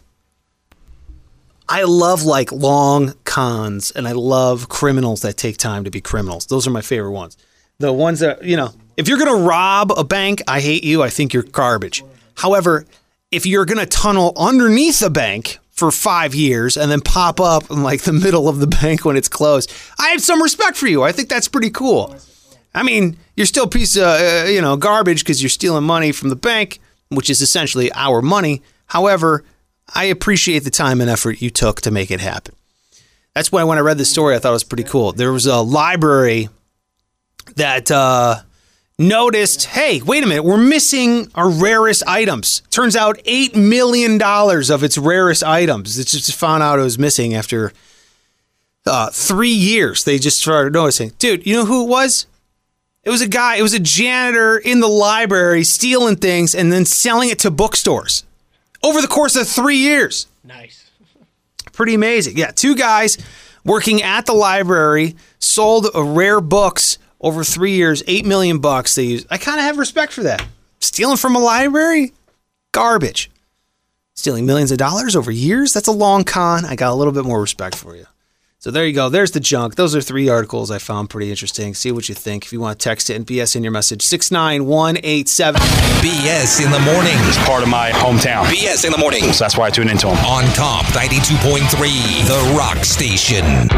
S2: I love like long cons and I love criminals that take time to be criminals. Those are my favorite ones. The ones that, you know, if you're going to rob a bank, I hate you. I think you're garbage. However, if you're going to tunnel underneath a bank for five years and then pop up in like the middle of the bank when it's closed, I have some respect for you. I think that's pretty cool. I mean, you're still a piece of, uh, you know, garbage because you're stealing money from the bank, which is essentially our money. However, I appreciate the time and effort you took to make it happen. That's why when I read this story, I thought it was pretty cool. There was a library that, uh, noticed, hey, wait a minute, we're missing our rarest items. Turns out eight million dollars of its rarest items. It's just found out it was missing after uh, three years. They just started noticing. Dude, you know who it was? It was a guy, it was a janitor in the library stealing things and then selling it to bookstores over the course of three years.
S4: Nice.
S2: Pretty amazing. Yeah, two guys working at the library sold a rare books over three years, eight million bucks they use. I kind of have respect for that. Stealing from a library? Garbage. Stealing millions of dollars over years? That's a long con. I got a little bit more respect for you. So there you go. There's the junk. Those are three articles I found pretty interesting. See what you think. If you want to text it and B S in your message, six nine one eight seven.
S1: B S in the morning.
S10: It's part of my hometown.
S1: B S in the morning.
S10: So that's why I tune into them.
S1: On Comp ninety-two point three, The Rock Station.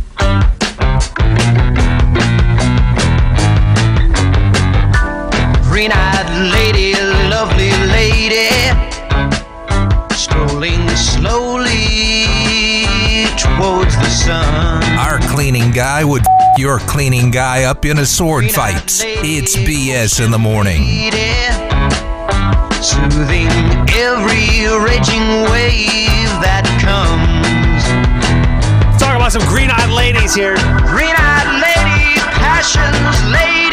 S5: Green-eyed lady, lovely lady, strolling slowly towards the sun.
S1: Our cleaning guy would f- your cleaning guy up in a sword fight. It's B S in the morning.
S5: Soothing every raging wave that comes.
S2: Talk about some green-eyed ladies here.
S5: Green-eyed lady, passion's lady.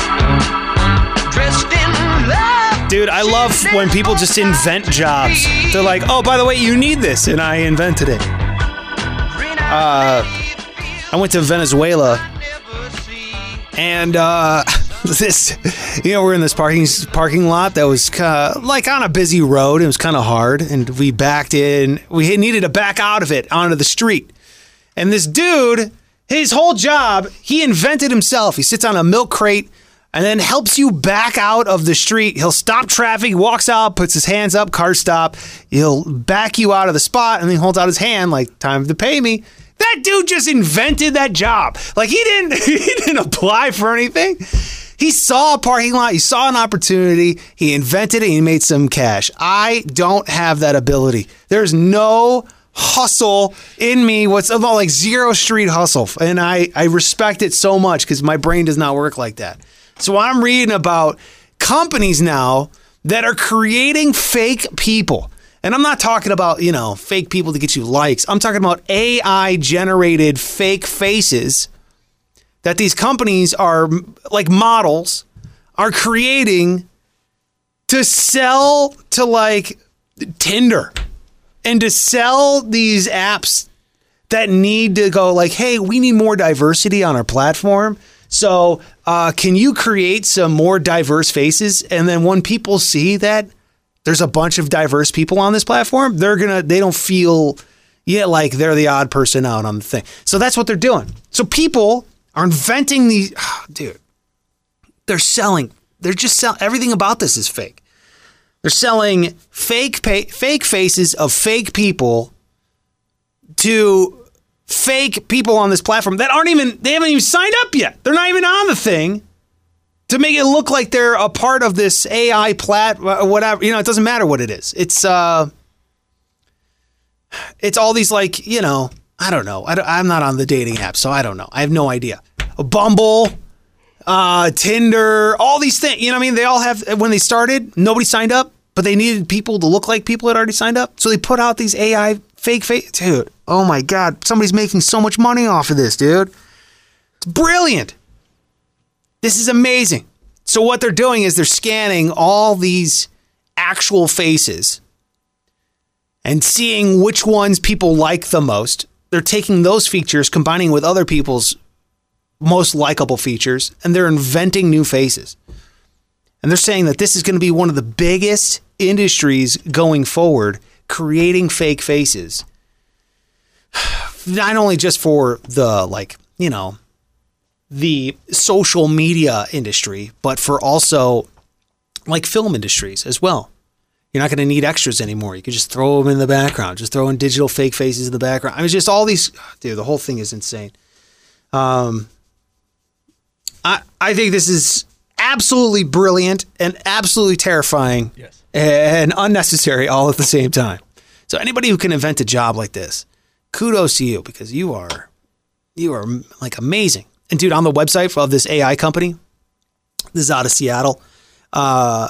S2: Dude, I love when people just invent jobs. They're like, oh, by the way, you need this, and I invented it. Uh, I went to Venezuela, and uh, this, you know, we're in this parking parking lot that was uh, like on a busy road. It was kind of hard, and we backed in. We needed to back out of it onto the street. And this dude, his whole job, he invented himself. He sits on a milk crate and then helps you back out of the street. He'll stop traffic, walks out, puts his hands up, car stop. He'll back you out of the spot, and then holds out his hand like, time to pay me. That dude just invented that job. Like, he didn't, he didn't apply for anything. He saw a parking lot. He saw an opportunity. He invented it. And he made some cash. I don't have that ability. There's no hustle in me. What's about like zero street hustle. And I, I respect it so much because my brain does not work like that. So I'm reading about companies now that are creating fake people. And I'm not talking about, you know, fake people to get you likes. I'm talking about A I-generated fake faces that these companies are like models are creating to sell to like Tinder and to sell these apps that need to go like, hey, we need more diversity on our platform. So uh, can you create some more diverse faces? And then when people see that there's a bunch of diverse people on this platform, they're going to, they don't feel, yeah, like they're the odd person out on the thing. So that's what they're doing. So people are inventing these, oh, dude, they're selling, they're just selling, everything about this is fake. They're selling fake pay, fake faces of fake people to fake people on this platform that aren't even, they haven't even signed up yet. They're not even on the thing to make it look like they're a part of this A I plat, whatever. You know, it doesn't matter what it is. It's, uh, it's all these like, you know, I don't know. I don't, I'm not on the dating app, so I don't know. I have no idea. A Bumble, uh, Tinder, all these things. You know what I mean? They all have, when they started, nobody signed up, but they needed people to look like people had already signed up. So they put out these A I fake face. Dude, oh my God. Somebody's making so much money off of this, dude. It's brilliant. This is amazing. So what they're doing is they're scanning all these actual faces and seeing which ones people like the most. They're taking those features, combining with other people's most likable features, and they're inventing new faces. And they're saying that this is going to be one of the biggest industries going forward, creating fake faces. Not only just for the, like, you know, the social media industry, but for also like film industries as well. You're not going to need extras anymore. You can just throw them in the background. Just throw in digital fake faces in the background. I mean, just all these, dude, the whole thing is insane. Um, I I think this is absolutely brilliant and absolutely terrifying.
S4: Yes.
S2: And unnecessary all at the same time. So anybody who can invent a job like this, kudos to you, because you are, you are like amazing. And dude, on the website of this A I company, this is out of Seattle, uh,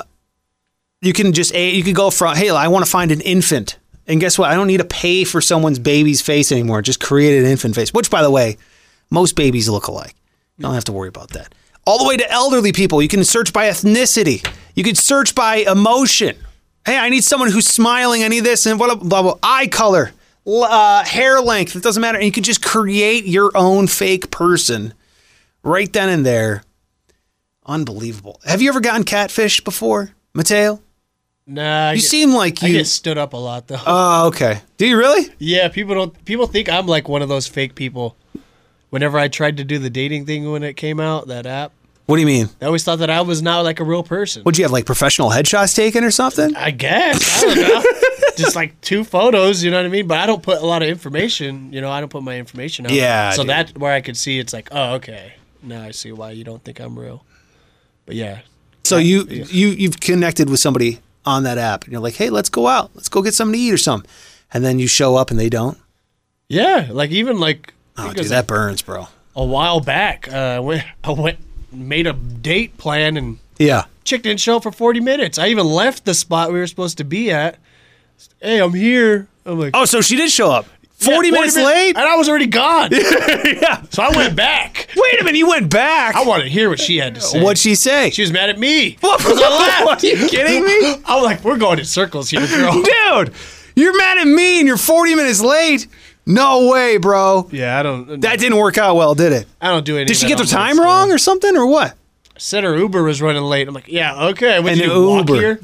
S2: you can just, you could go from, hey, I want to find an infant. And guess what? I don't need to pay for someone's baby's face anymore. Just create an infant face, which, by the way, most babies look alike. You don't have to worry about that. All the way to elderly people. You can search by ethnicity. You can search by emotion. Hey, I need someone who's smiling. I need this and blah, blah, blah, blah. Eye color, uh, hair length. It doesn't matter. And you can just create your own fake person right then and there. Unbelievable. Have you ever gotten catfished before, Mateo?
S4: Nah. I
S2: you
S4: get,
S2: seem like you.
S4: I get stood up a lot though.
S2: Oh, okay. Do you really?
S4: Yeah. People don't. People think I'm like one of those fake people. Whenever I tried to do the dating thing when it came out, that app.
S2: What do you mean?
S4: They always thought that I was not like a real person.
S2: Would you have like professional headshots taken or something?
S4: I guess. I don't know. Just like two photos, you know what I mean? But I don't put a lot of information. You know, I don't put my information out.
S2: Yeah.
S4: So
S2: dude.
S4: that's where I could see it's like, oh, okay. Now I see why you don't think I'm real. But yeah.
S2: So
S4: I,
S2: you
S4: yeah.
S2: you you've connected with somebody on that app, and you're like, hey, let's go out, let's go get something to eat or something, and then you show up and they don't.
S4: Yeah, like even like.
S2: Oh, dude,
S4: like
S2: that burns, bro.
S4: A while back, uh, I went, I went, made a date plan, and
S2: yeah,
S4: chick didn't show up for forty minutes. I even left the spot we were supposed to be at. Hey, I'm here. I'm like,
S2: oh, so she did show up. forty,
S4: yeah,
S2: minutes,
S4: forty minutes
S2: late?
S4: And I was already gone.
S2: Yeah.
S4: So I went back.
S2: Wait a minute, you went back?
S4: I wanted to hear what she had to say.
S2: What'd she say?
S4: She was mad at me.
S2: What?
S4: Because I left.
S2: Are you kidding me?
S4: I'm like, we're going in circles here, girl.
S2: Dude, you're mad at me and you're forty minutes late? No way, bro.
S4: Yeah, I don't.
S2: That didn't work out well, did it?
S4: I don't do anything.
S2: Did she get the time wrong or something, or what?
S4: Said her Uber was running late. I'm like, yeah, okay. Would
S2: And
S4: you
S2: the
S4: walk
S2: Uber.
S4: here?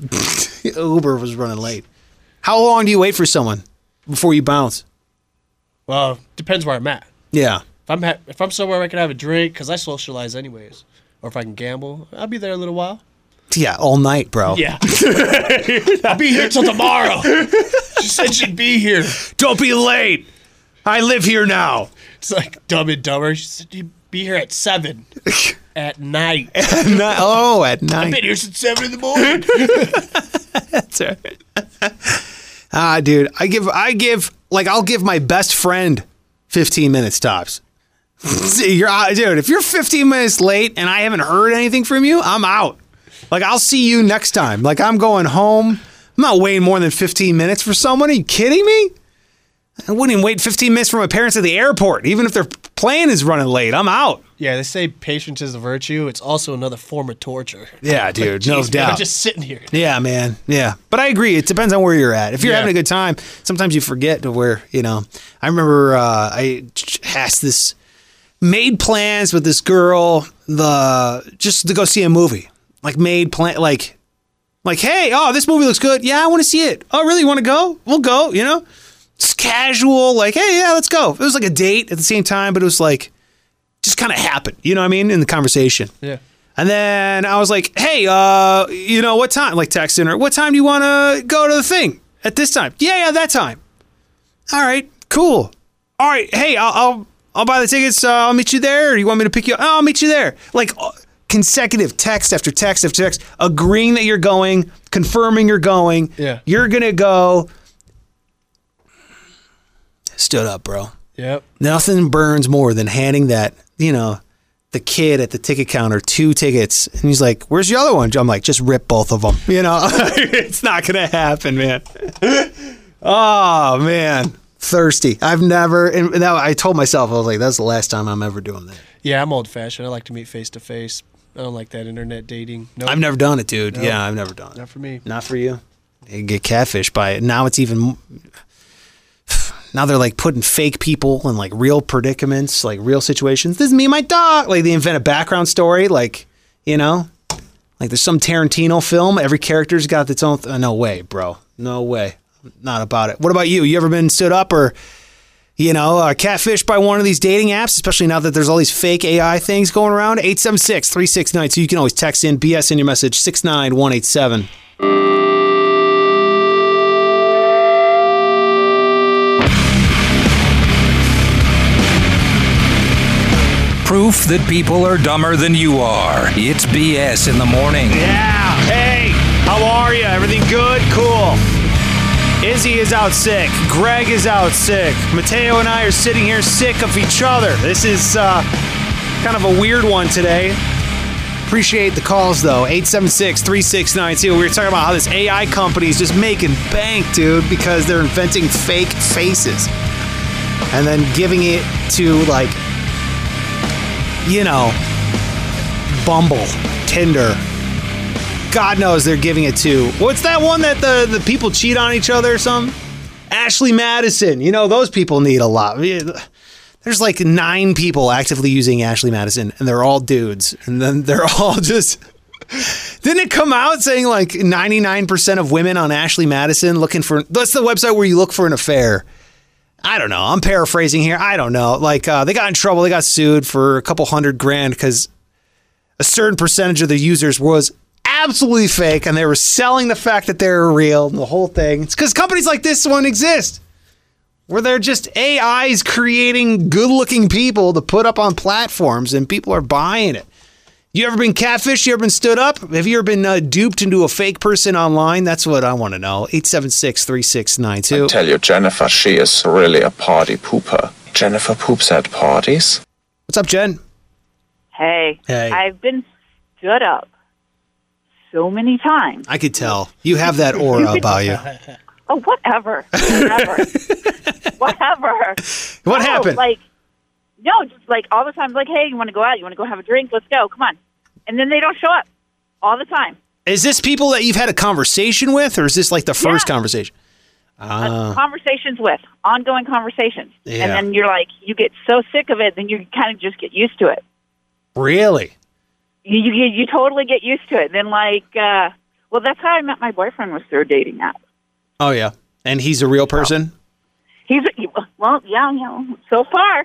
S2: Uber was running late. How long do you wait for someone before you bounce?
S4: Well, depends where I'm at.
S2: Yeah.
S4: If I'm ha- if I'm somewhere I can have a drink, because I socialize anyways, or if I can gamble, I'll be there a little while.
S2: Yeah, all night, bro.
S4: Yeah. I'll be here till tomorrow. She said she'd be here.
S2: Don't be late. I live here now.
S4: It's like Dumb and Dumber. She said you'd be here at seven at night.
S2: At night. Oh, at night.
S4: I've been here since seven in the morning.
S2: That's right. Ah, dude, I give, I give, like, I'll give my best friend fifteen minutes tops. See, you're, uh, dude, if you're fifteen minutes late and I haven't heard anything from you, I'm out. Like, I'll see you next time. Like, I'm going home. I'm not waiting more than fifteen minutes for someone. Are you kidding me? I wouldn't even wait fifteen minutes for my parents at the airport, even if they're plane is running late. I'm out.
S4: Yeah, they say patience is a virtue. It's also another form of torture.
S2: Yeah, dude,
S4: Like,
S2: no
S4: geez, man,
S2: doubt.
S4: I'm just sitting here.
S2: Yeah, man. Yeah. But I agree. It depends on where you're at. If you're
S4: Yeah.
S2: having a good time, sometimes you forget to where, you know. I remember uh, I had this, made plans with this girl the just to go see a movie. Like, made plan, like, like, hey, oh, this movie looks good. Yeah, I want to see it. Oh, really? You want to go? We'll go, you know? Just casual, like, hey, yeah, let's go. It was like a date at the same time, but it was like, just kind of happened, you know what I mean, in the conversation.
S4: Yeah.
S2: And then I was like, hey, uh, you know, what time? Like texting her, what time do you want to go to the thing at this time? Yeah, yeah, that time. All right, cool. All right, hey, I'll I'll, I'll buy the tickets. Uh, I'll meet you there. Or you want me to pick you up? Oh, I'll meet you there. Like uh, consecutive text after text after text, agreeing that you're going, confirming you're going.
S4: Yeah.
S2: You're going to go. Stood up, bro.
S4: Yep.
S2: Nothing burns more than handing that, you know, the kid at the ticket counter two tickets. And he's like, where's the other one? I'm like, just rip both of them. You know, it's not going to happen, man. Oh, man. Thirsty. I've never, and now I told myself, I was like, that's the last time I'm ever doing that.
S4: Yeah, I'm old fashioned. I like to meet face to face. I don't like that internet dating. No,
S2: I've never done it, dude.
S4: No.
S2: Yeah, I've never done it.
S4: Not for me.
S2: Not for you. You get catfished by it. Now it's even, now they're like putting fake people in like real predicaments, like real situations. This is me and my dog. Like they invent a background story. Like, you know, like there's some Tarantino film. Every character's got its own. Th- no way, bro. No way. Not about it. What about you? You ever been stood up or, you know, uh, catfished by one of these dating apps, especially now that there's all these fake A I things going around? eight seven six, three six nine two. You can always text in B S in your message, six nine one eight seven.
S1: Proof that people are dumber than you are. It's B S in the morning.
S2: Yeah. Hey, how are you? Everything good? Cool. Izzy is out sick. Greg is out sick. Mateo and I are sitting here sick of each other. This is uh, kind of a weird one today. Appreciate the calls, though. eight seven six, three six nine two. We were talking about how this A I company is just making bank, dude, because they're inventing fake faces and then giving it to, like, you know, Bumble, Tinder. God knows they're giving it to. What's that one that the, the people cheat on each other or something? Ashley Madison. You know, those people need a lot. There's like nine people actively using Ashley Madison, and they're all dudes. And then they're all just... Didn't it come out saying like ninety-nine percent of women on Ashley Madison looking for... That's the website where you look for an affair. I don't know. I'm paraphrasing here. I don't know. Like, uh, they got in trouble. They got sued for a couple hundred grand because a certain percentage of the users was absolutely fake, and they were selling the fact that they were real and the whole thing. It's because companies like this one exist, where they're just A Is creating good-looking people to put up on platforms, and people are buying it. You ever been catfished? You ever been stood up? Have you ever been uh, duped into a fake person online? That's what I want to know. eight seven six, three six nine two.
S11: I tell you, Jennifer, she is really a party pooper. Jennifer poops at parties.
S2: What's up, Jen?
S12: Hey.
S2: Hey.
S12: I've been stood up so many times.
S2: I could tell. You have that aura about you.
S12: Oh, whatever. Whatever. whatever.
S2: What
S12: no,
S2: happened?
S12: Like, no, just like all the time, like, hey, you want to go out? You want to go have a drink? Let's go. Come on. And then they don't show up all the time.
S2: Is this people that you've had a conversation with, or is this like the first
S12: Yeah.
S2: conversation?
S12: Uh,
S2: Uh,
S12: conversations with, ongoing conversations.
S2: Yeah.
S12: And then you're like, you get so sick of it, then you kind of just get used to it.
S2: really?
S12: You, you, you totally get used to it. Then like, uh, well, that's how I met my boyfriend, was through a dating app.
S2: Oh, yeah. And he's a real person?
S12: He's well, yeah, you know, so far,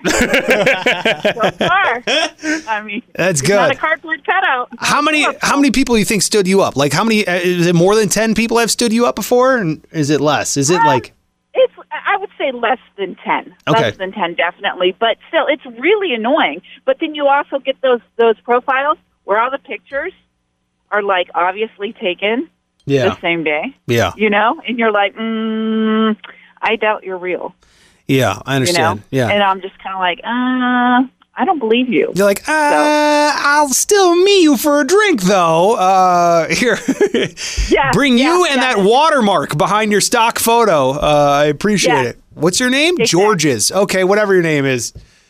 S12: so far. I mean,
S2: That's
S12: he's not
S2: good.
S12: a cardboard cutout.
S2: How many how many people you think stood you up? Like how many? Uh, is it more than ten people have stood you up before, and is it less? Is it like?
S12: It's, I would say less than ten.
S2: Okay.
S12: Less than ten, definitely. But still, it's really annoying. But then you also get those those profiles where all the pictures are like obviously taken
S2: Yeah.
S12: the same day.
S2: Yeah.
S12: You know, and you're like, mm, I doubt you're real.
S2: Yeah, I understand.
S12: You know?
S2: Yeah.
S12: And I'm just kind of like, uh, I don't believe you.
S2: You're like, uh, I'll still meet you for a drink, though. Uh, here,
S12: Yeah,
S2: bring
S12: yeah,
S2: you and
S12: yeah.
S2: that watermark behind your stock photo. Uh, I appreciate
S12: Yeah.
S2: it. What's your name?
S12: Exactly.
S2: George's. Okay, whatever your name is.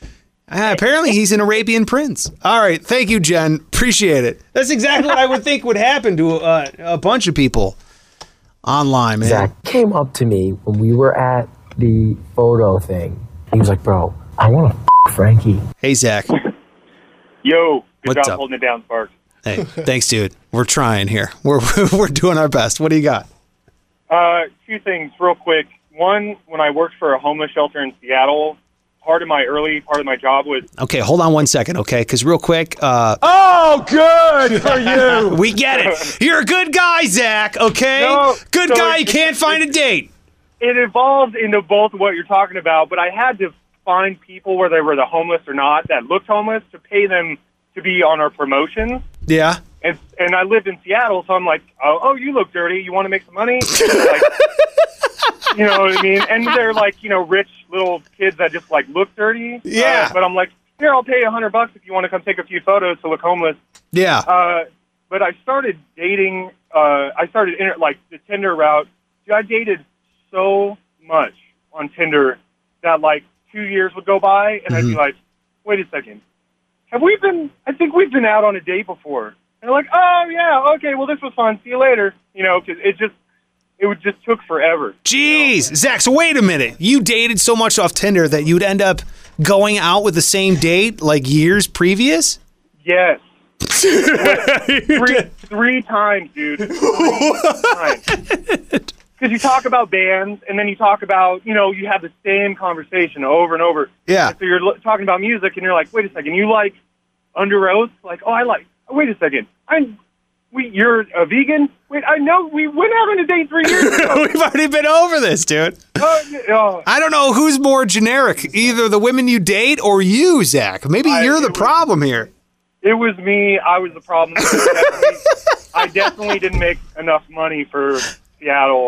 S2: Uh, apparently, he's an Arabian prince. All right. Thank you, Jen. Appreciate it. That's exactly what I would think would happen to uh, a bunch of people online, man.
S13: Zach came up to me when we were at the photo thing. He was like, bro, I want to f- Frankie.
S2: Hey, Zach.
S14: Yo, good
S2: What's
S14: job
S2: up?
S14: holding it down, Sparks.
S2: Hey, thanks, dude. We're trying here. We're we're doing our best. What do you got?
S14: Uh, two things real quick. One, when I worked for a homeless shelter in Seattle, part of my early part of my job was
S2: Okay, hold on one second, okay? Because real quick, uh,
S14: oh, good for you.
S2: we get it. You're a good guy, Zach. Okay,
S14: No,
S2: good
S14: so
S2: guy. You
S14: it-
S2: can't find a date.
S14: It evolved into both what you're talking about, but I had to find people, whether they were the homeless or not, that looked homeless, to pay them to be on our promotions.
S2: Yeah.
S14: And and I lived in Seattle, so I'm like, oh, oh you look dirty. You want to make some money? Like, you know what I mean? And they're like, you know, rich little kids that just like look dirty.
S2: Yeah.
S14: Uh, but I'm like, here, I'll pay you a hundred bucks if you want to come take a few photos to look homeless.
S2: Yeah.
S14: Uh, but I started dating. Uh, I started inter- like the Tinder route. Dude, I dated so much on Tinder that like two years would go by, and I'd be
S2: Mhm.
S14: like, wait a second, have we been? I think we've been out on a date before. And they're like, oh yeah, okay, well this was fun. See you later. You know, because it just it would just took forever.
S2: Jeez, Zach. So wait a minute. You dated so much off Tinder that you'd end up going out with the same date like years previous?
S14: Yes. three, three times, dude. Three times. Because you talk about bands, and then you talk about, you know, you have the same conversation over and over.
S2: Yeah.
S14: And so you're lo- talking about music, and you're like, wait a second, you like Under Oath? Like, oh, I like. Oh, wait a second, I'm. We, you're a vegan? Wait, I know we went out on a date three years ago.
S2: We've already been over this, dude.
S14: Uh, oh.
S2: I don't know who's more generic, either the women you date or you, Zach. Maybe
S14: I-
S2: you're the
S14: it was-
S2: problem here.
S14: It was me. I was the problem. Definitely, I definitely didn't make enough money for Seattle.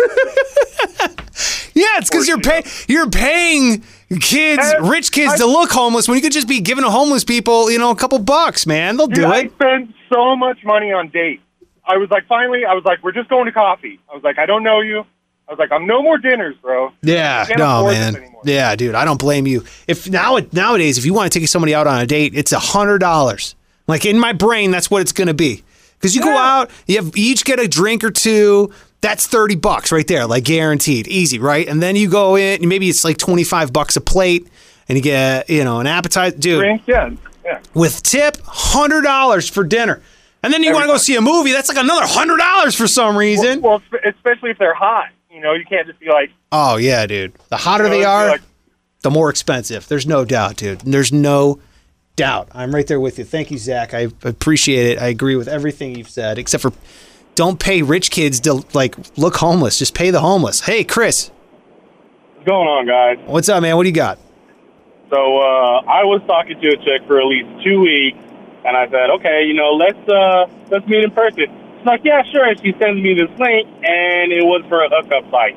S2: Yeah, it's because you're pay you're paying kids,
S14: And
S2: rich kids,
S14: I-
S2: to look homeless when you could just be giving homeless people, you know, a couple bucks, man. They'll do
S14: Dude, I
S2: it.
S14: spent so much money on dates. I was like, finally, I was like, we're just going to coffee. I was like, I don't know you. I was like, I'm no more dinners, bro.
S2: Yeah,
S14: I can't
S2: no,
S14: afford this
S2: man.
S14: anymore.
S2: Yeah, dude, I don't blame you. If now nowadays, if you want to take somebody out on a date, it's a hundred dollars. Like in my brain, that's what it's going to be. Because you go out, you have you each get a drink or two. That's thirty bucks right there, like guaranteed, easy, right? And then you go in, and maybe it's like twenty five bucks a plate, and you get you know an appetizer, dude.
S14: Drink, yeah, yeah.
S2: With tip, hundred dollars for dinner. And then you want to go see a movie, that's like another hundred dollars for some reason.
S14: Well, well, especially if they're hot. You know, you can't just be like,
S2: Oh yeah, dude. The hotter
S14: You know,
S2: they
S14: it'd be
S2: are,
S14: like-
S2: the more expensive. There's no doubt, dude. There's no doubt. I'm right there with you. Thank you, Zach. I appreciate it. I agree with everything you've said, except for don't pay rich kids to like look homeless. Just pay the homeless. Hey, Chris.
S15: What's going on, guys?
S2: What's up, man? What do you got?
S15: So uh, I was talking to a chick for at least two weeks, and I said, okay, you know, let's uh, let's meet in person. She's like, yeah, sure. And she sends me this link, and it was for a hookup site.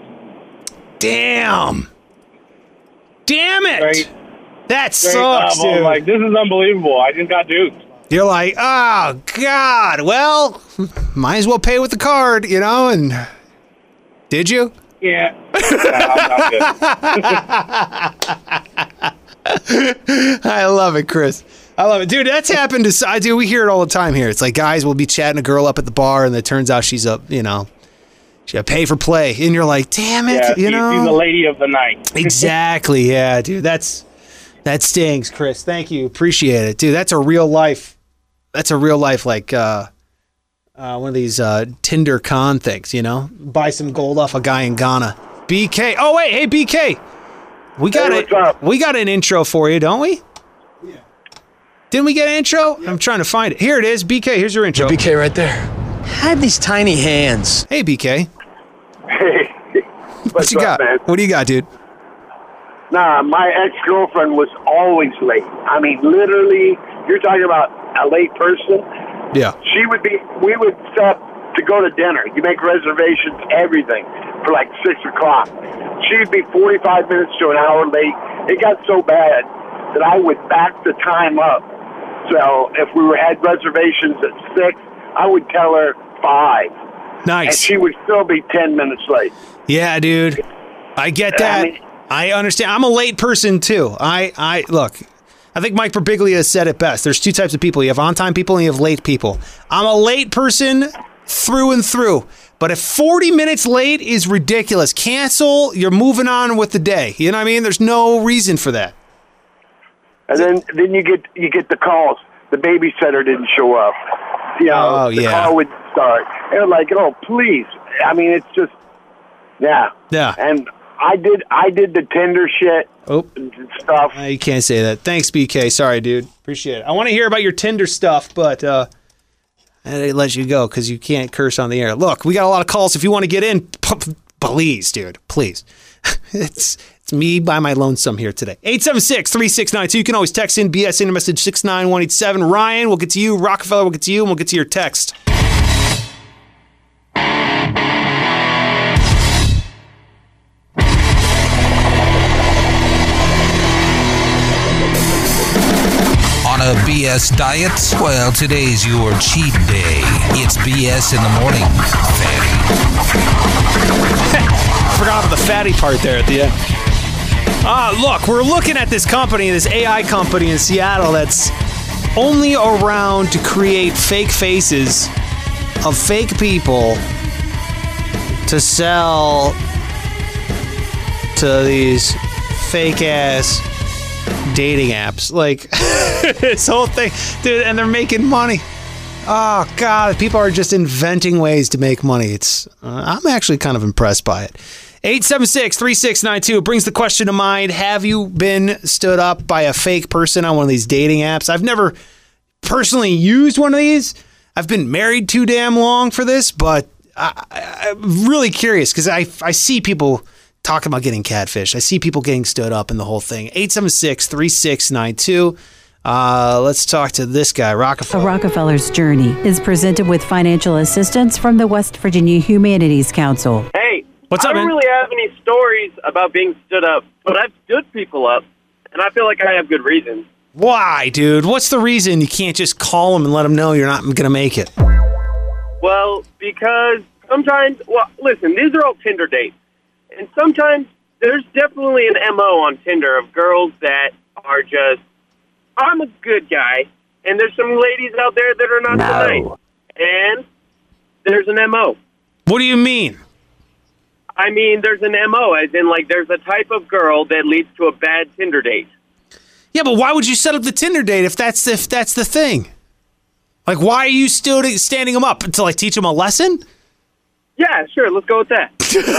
S2: Damn. Damn it.
S15: Right.
S2: That
S15: Straight
S2: sucks,
S15: up, I was
S2: dude.
S15: like, this is unbelievable. I just got duped.
S2: You're like, oh, God. Well, might as well pay with the card, you know? And did you?
S15: Yeah. Yeah, I'm not good.
S2: I love it, Chris. I love it. Dude, that's happened to, I do, we hear it all the time here. It's like guys will be chatting a girl up at the bar, and it turns out she's a, you know, she a pay for play. And you're like, damn it,
S15: Yeah,
S2: you
S15: she-
S2: know?
S15: she's the lady of the night.
S2: Exactly. Yeah, dude. That's that stings, Chris. Thank you. Appreciate it. Dude, that's a real life that's a real life like uh uh one of these uh Tinder con things, you know? Buy some gold off a guy in Ghana. B K. Oh wait, hey B K. We got
S16: Hey,
S2: it.
S16: what's up?
S2: We got an intro for you, don't we? Yeah. Didn't we get an intro? I'm trying to find it. Here it is. B K, here's your intro.
S17: B K right there. I have these tiny hands.
S2: Hey B K.
S16: Hey,
S2: What
S16: what's
S2: you
S16: up,
S2: got?
S16: man?
S2: What do you got, dude?
S16: Nah, my ex-girlfriend was always late. I mean, literally, you're talking about a late person.
S2: Yeah.
S16: She would be, we would set to go to dinner. You make reservations, everything, for like six o'clock. She'd be forty-five minutes to an hour late. It got so bad that I would back the time up. So if we were had reservations at six, I would tell her five.
S2: Nice.
S16: And she would still be ten minutes late.
S2: Yeah, dude. I get that. I understand. I'm a late person too. I, I look, I think Mike Birbiglia said it best. There's two types of people. You have on-time people and you have late people. I'm a late person through and through. But if forty minutes late is ridiculous, cancel, you're moving on with the day. You know what I mean? There's no reason for that.
S16: And then, then you get you get the calls. The babysitter didn't show up. You know,
S2: Oh,
S16: the
S2: yeah.
S16: car would start. And they're like, oh, please. I mean, it's just, yeah.
S2: Yeah.
S16: And I did I did the Tinder shit
S2: oh.
S16: stuff.
S2: Uh, you can't say that. Thanks, B K. Sorry, dude. Appreciate it. I want to hear about your Tinder stuff, but uh, I let you go because you can't curse on the air. Look, we got a lot of calls. If you want to get in, p- please, dude, please. it's it's me by my lonesome here today. eight seven six, three six nine two. You can always text in B S in a message six nine one eight seven. Ryan, we'll get to you. Rockefeller, we'll get to you, and we'll get to your text.
S1: On a B S diet? Well, today's your cheat day. It's B S in the morning,
S2: Forgot about the fatty part there at the end. Ah, look, we're looking at this company, this A I company in Seattle that's only around to create fake faces of fake people to sell to these fake ass dating apps. Like, this whole thing, dude, and they're making money. Oh, God, people are just inventing ways to make money. It's uh, I'm actually kind of impressed by it. eight seven six, three six nine two brings the question to mind. Have you been stood up by a fake person on one of these dating apps? I've never personally used one of these. I've been married too damn long for this, but I, I, I'm really curious because I, I see people talking about getting catfished. I see people getting stood up in the whole thing. eight seven six, three six nine two. Uh, let's talk to this guy, Rockefeller.
S18: A Rockefeller's Journey is presented with financial assistance from the West Virginia Humanities Council.
S19: Hey,
S2: What's
S19: I
S2: up,
S19: don't
S2: man?
S19: really have any stories about being stood up, but I've stood people up, and I feel like I have good reasons.
S2: Why, dude? What's the reason you can't just call them and let them know you're not going to make it?
S19: Well, because sometimes, well, listen, these are all Tinder dates, and sometimes there's definitely an M O on Tinder of girls that are just, I'm a good guy, and there's some ladies out there that are not so nice, and there's an M O.
S2: What do you mean?
S19: I mean, there's an M O, as in, like, there's a type of girl that leads to a bad Tinder date.
S2: Yeah, but why would you set up the Tinder date if that's if that's the thing? Like, why are you still standing them up until I teach them a lesson?
S19: Yeah, sure. Let's go with that.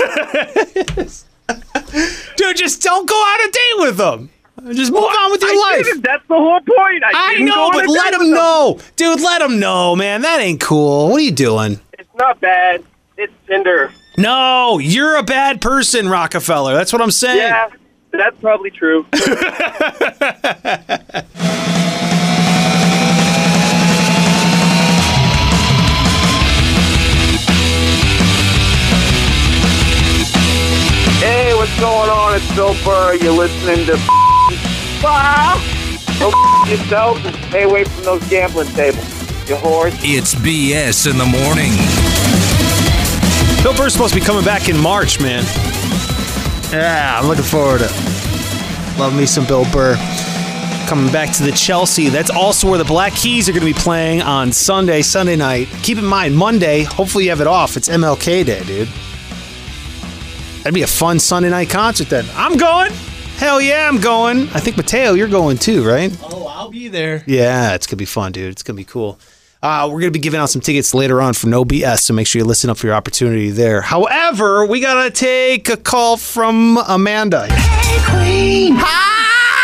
S2: Dude, just don't go on a date with them. Just move on with your
S19: I
S2: life.
S19: didn't. That's the whole point. I,
S2: I
S19: didn't go
S2: know,
S19: on
S2: but
S19: a
S2: let
S19: date
S2: them
S19: with
S2: know. Dude, let them know, man. That ain't cool. What are you doing?
S19: It's not bad. It's Tinder.
S2: No, you're a bad person, Rockefeller. That's what I'm saying.
S19: Yeah, that's probably true.
S9: Hey, what's going on? It's Bill Burr. You're listening to Bob. Go yourself and stay away from those gambling tables. You whores.
S1: It's B S in the morning.
S2: Bill Burr's supposed to be coming back in March, man. Yeah, I'm looking forward to it. Love me some Bill Burr. Coming back to the Chelsea. That's also where the Black Keys are going to be playing on Sunday, Sunday night. Keep in mind, Monday, hopefully you have it off. It's M L K Day, dude. That'd be a fun Sunday night concert then. I'm going. Hell yeah, I'm going. I think, Mateo, you're going too, right?
S4: Oh, I'll be there.
S2: Yeah, it's going to be fun, dude. It's going to be cool. Uh, we're going to be giving out some tickets later on for No B S, so make sure you listen up for your opportunity there. However, we got to take a call from Amanda.
S20: Hey, Queen. Hi!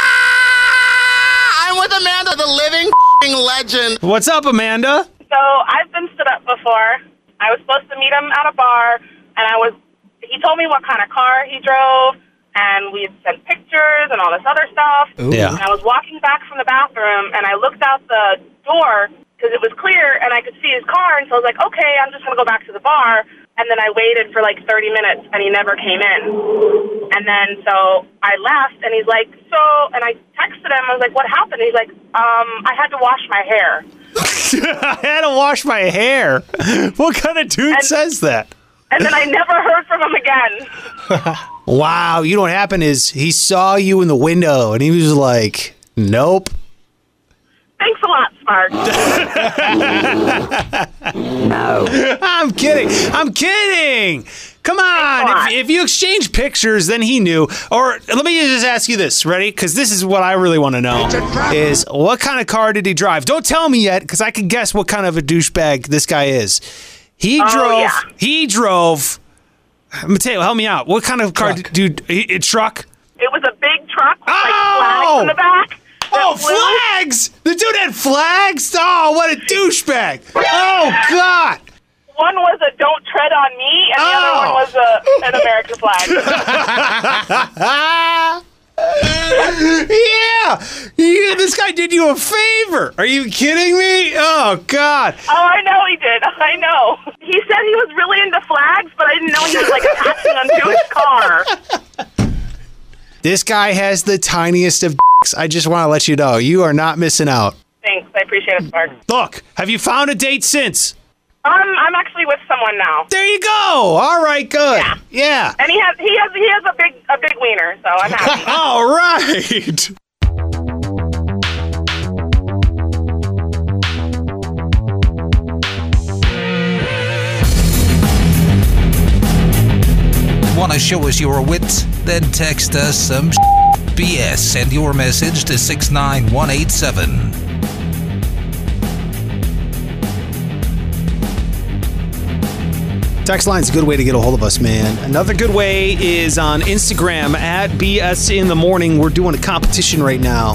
S20: I'm with Amanda, the living f***ing legend.
S2: What's up, Amanda?
S21: So I've been stood up before. I was supposed to meet him at a bar, and I was. He told me what kind of car he drove, and we had sent pictures and all this other stuff.
S2: Ooh. Yeah.
S21: And I was walking back from the bathroom, and I looked out the door because it was clear, and I could see his car, and so I was like, okay, I'm just going to go back to the bar. And then I waited for like thirty minutes, and he never came in. And then so I left, and he's like, so, and I texted him. I was like, what happened? He's like, um, I had to wash my hair.
S2: I had to wash my hair. What kind of dude
S21: And-
S2: says that?
S21: And then I never heard from him again.
S2: Wow. You know what happened is he saw you in the window, and he was like, nope,
S21: Sparks.
S2: No. I'm kidding. I'm kidding. Come on. If, if you exchange pictures, then he knew. Or let me just ask you this. Ready? Because this is what I really want to know. Is what kind of car did he drive? Don't tell me yet, because I can guess what kind of a douchebag this guy is. He
S21: Oh,
S2: drove.
S21: yeah.
S2: He drove. Mateo, help me out. What kind of car did you? A truck?
S21: It was a big truck with like
S2: Oh!
S21: flags in the back.
S2: Oh,
S21: that flew.
S2: flags! The dude had flags? Oh, what a douchebag. Oh, God.
S21: One was a "Don't tread on me," and the
S2: Oh.
S21: other one was a, an American flag.
S2: yeah. yeah, this guy did you a favor. Are you kidding me? Oh, God.
S21: Oh, I know he did. I know. He said he was really into flags, but I didn't know he was like attaching them to his car.
S2: This guy has the tiniest of dicks. I just want to let you know. You are not missing out.
S21: Thanks, I appreciate it, Sparks.
S2: Look, have you found a date since?
S21: Um, I'm actually with someone now.
S2: There you go. All right, good.
S21: Yeah.
S2: Yeah.
S21: And he has he has he has a big a big wiener, so I'm happy.
S2: All right.
S3: Want to show us your wit? Then text us some B S. Send your message to six nine one eight seven.
S2: Text line's a good way to get a hold of us, man. Another good way is on Instagram at B S in the morning. We're doing a competition right now.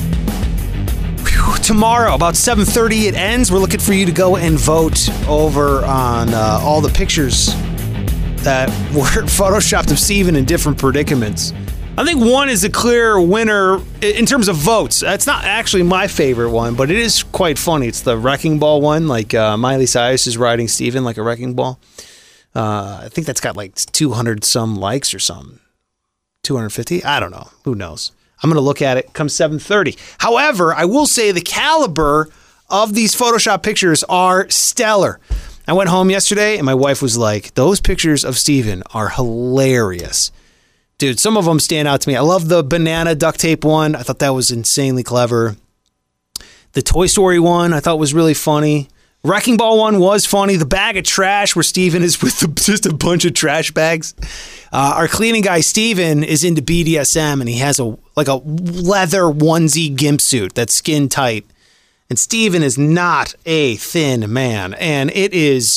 S2: Whew, tomorrow, about seven thirty, it ends. We're looking for you to go and vote over on uh, all the pictures that were photoshopped of Steven in different predicaments. I think one is a clear winner in terms of votes. That's not actually my favorite one, but it is quite funny. It's the wrecking ball one, like uh, Miley Cyrus is riding Steven like a wrecking ball. Uh, I think that's got like two hundred some likes or something. two hundred fifty? I don't know. Who knows? I'm going to look at it come seven thirty. However, I will say the caliber of these Photoshop pictures are stellar. I went home yesterday and my wife was like, those pictures of Steven are hilarious. Dude, some of them stand out to me. I love the banana duct tape one. I thought that was insanely clever. The Toy Story one I thought was really funny. Wrecking Ball one was funny. The bag of trash where Steven is with the, just a bunch of trash bags. Uh, our cleaning guy, Steven, is into B D S M and he has a like a leather onesie gimp suit that's skin tight. And Steven is not a thin man. And it is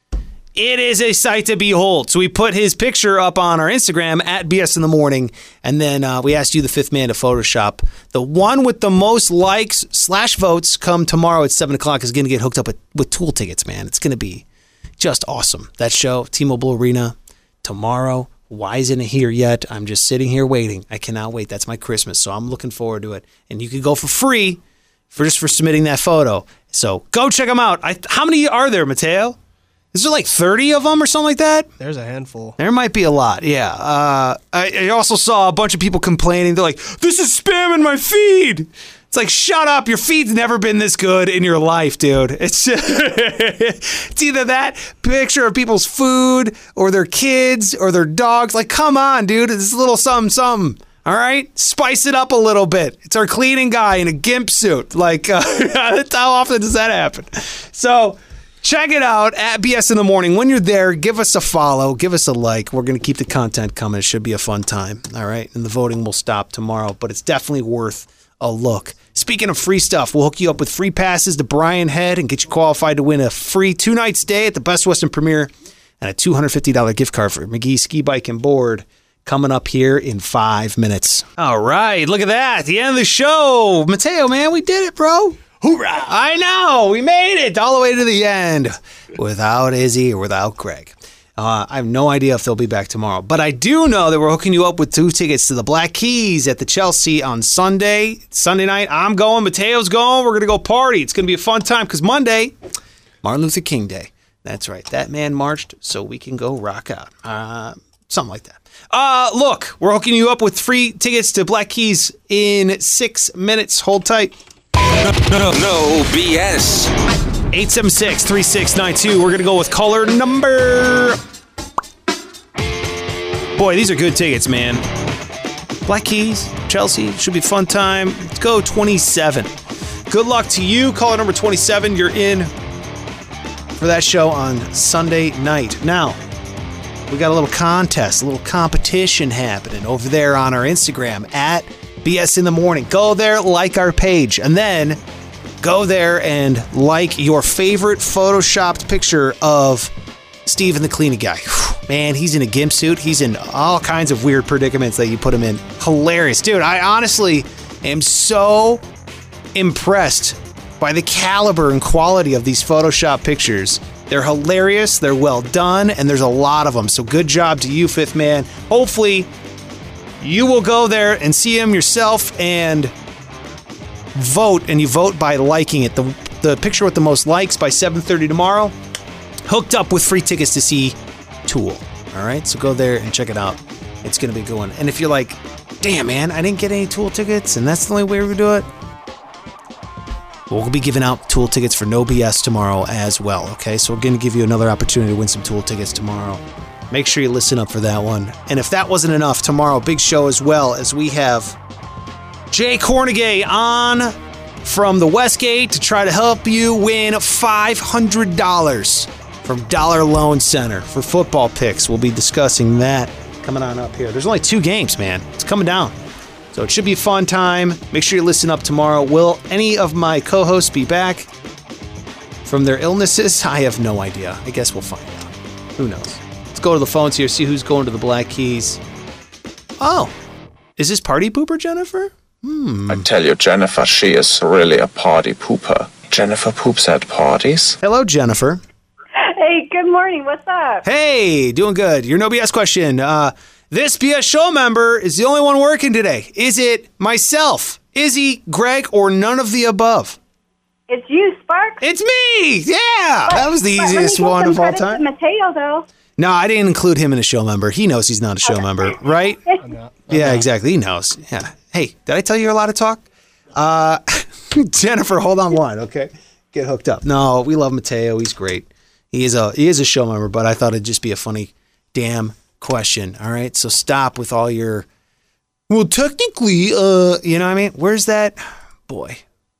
S2: it is a sight to behold. So we put his picture up on our Instagram at B S in the morning. And then uh, we asked you, the fifth man, to Photoshop. The one with the most likes slash votes come tomorrow at seven o'clock is going to get hooked up with, with Tool tickets, man. It's going to be just awesome. That show, T-Mobile Arena, tomorrow. Why isn't it here yet? I'm just sitting here waiting. I cannot wait. That's my Christmas. So I'm looking forward to it. And you can go for free for just for submitting that photo. So go check them out. I, how many are there, Mateo? Is there like thirty of them or something like that?
S4: There's a handful.
S2: There might be a lot, yeah. Uh, I, I also saw a bunch of people complaining. They're like, this is spam in my feed. It's like, shut up. Your feed's never been this good in your life, dude. It's, it's either that picture of people's food or their kids or their dogs. Like, come on, dude. It's a little something, something. All right? Spice it up a little bit. It's our cleaning guy in a gimp suit. Like, uh, how often does that happen? So check it out at B S in the morning. When you're there, give us a follow. Give us a like. We're going to keep the content coming. It should be a fun time. All right? And the voting will stop tomorrow, but it's definitely worth a look. Speaking of free stuff, we'll hook you up with free passes to Brian Head and get you qualified to win a free two-night stay at the Best Western Premiere and a two hundred fifty dollars gift card for McGee Ski Bike and Board coming up here in five minutes. All right, look at that. The end of the show. Mateo, man, we did it, bro. Hoorah! I know. We made it all the way to the end without Izzy or without Greg. Uh, I have no idea if they'll be back tomorrow, but I do know that we're hooking you up with two tickets to the Black Keys at the Chelsea on Sunday. Sunday night, I'm going. Mateo's going. We're going to go party. It's going to be a fun time because Monday, Martin Luther King Day. That's right. That man marched so we can go rock out. Uh, something like that. Uh, look, we're hooking you up with free tickets to Black Keys in six minutes. Hold tight.
S1: No, no, no B S.
S2: eight seven six, three six nine two. We're going to go with caller number... Boy, these are good tickets, man. Black Keys, Chelsea, should be a fun time. Let's go twenty-seven. Good luck to you. Caller number twenty-seven, you're in for that show on Sunday night. Now, we got a little contest, a little competition happening over there on our Instagram at B S in the Morning. Go there, like our page, and then go there and like your favorite photoshopped picture of Steven the cleaning guy. Whew, man, he's in a gimp suit. He's in all kinds of weird predicaments that you put him in. Hilarious. Dude, I honestly am so impressed by the caliber and quality of these Photoshop pictures. They're hilarious, they're well done, and there's a lot of them. So good job to you, Fifth Man. Hopefully, you will go there and see him yourself and vote, and you vote by liking it. The, the picture with the most likes by seven thirty tomorrow, hooked up with free tickets to see Tool. All right, so go there and check it out. It's going to be a good one. And if you're like, damn, man, I didn't get any Tool tickets, and that's the only way we do it, we'll be giving out Tool tickets for No B S tomorrow as well, okay? So we're going to give you another opportunity to win some Tool tickets tomorrow. Make sure you listen up for that one. And if that wasn't enough, tomorrow, big show as well, as we have Jay Cornegay on from the Westgate to try to help you win five hundred dollars from Dollar Loan Center for football picks. We'll be discussing that coming on up here. There's only two games, man. It's coming down. So it should be a fun time. Make sure you listen up tomorrow. Will any of my co-hosts be back from their illnesses? I have no idea. I guess we'll find out. Who knows? Let's go to the phones here, see who's going to the Black Keys. Oh, is this Party Pooper, Jennifer? Hmm.
S11: I tell you, Jennifer, she is really a party pooper. Jennifer poops at parties.
S2: Hello, Jennifer.
S7: Hey, good morning. What's up?
S2: Hey, doing good. Your No B S question. Uh, this B S show member is the only one working today. Is it myself, Izzy, Greg, or none of the above?
S7: It's you, Sparks.
S2: It's me. Yeah,
S7: But-
S2: that was the
S7: but let me
S2: easiest
S7: give
S2: one
S7: some
S2: of all
S7: credit
S2: time.
S7: to Mateo, though.
S2: No, I didn't include him in a show member. He knows he's not a show member, right? Yeah, exactly. He knows. Yeah. Hey, did I tell you you're allowed to talk? Uh, Jennifer, hold on one, okay? Get hooked up. No, we love Mateo. He's great. He is a he is a show member, but I thought it'd just be a funny damn question. All right, so stop with all your. Well, technically, uh, you know what I mean? Where's that? Boy.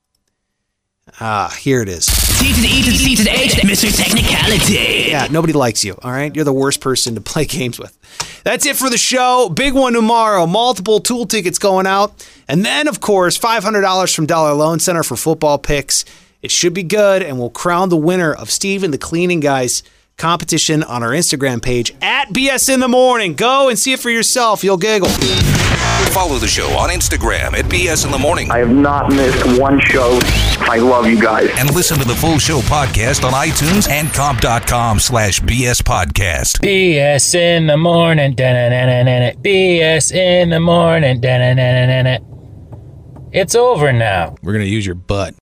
S2: Ah, here it is.
S22: T to the E to the C to the H, Mister Technicality.
S2: Yeah, nobody likes you, all right? You're the worst person to play games with. That's it for the show. Big one tomorrow. Multiple Tool tickets going out. And then, of course, five hundred dollars from Dollar Loan Center for football picks. It should be good, and we'll crown the winner of Steven the Cleaning Guy's competition on our Instagram page at B S in the Morning. Go and see it for yourself. You'll giggle.
S3: Follow the show on Instagram at B S in the Morning.
S16: I have not missed one show. I love you guys.
S3: And listen to the full show podcast on iTunes and comp.com slash BS podcast.
S23: B S in the morning, da-na-na-na-na. B S in the morning, da-na-na-na-na. It's over now.
S24: We're going to use your butt.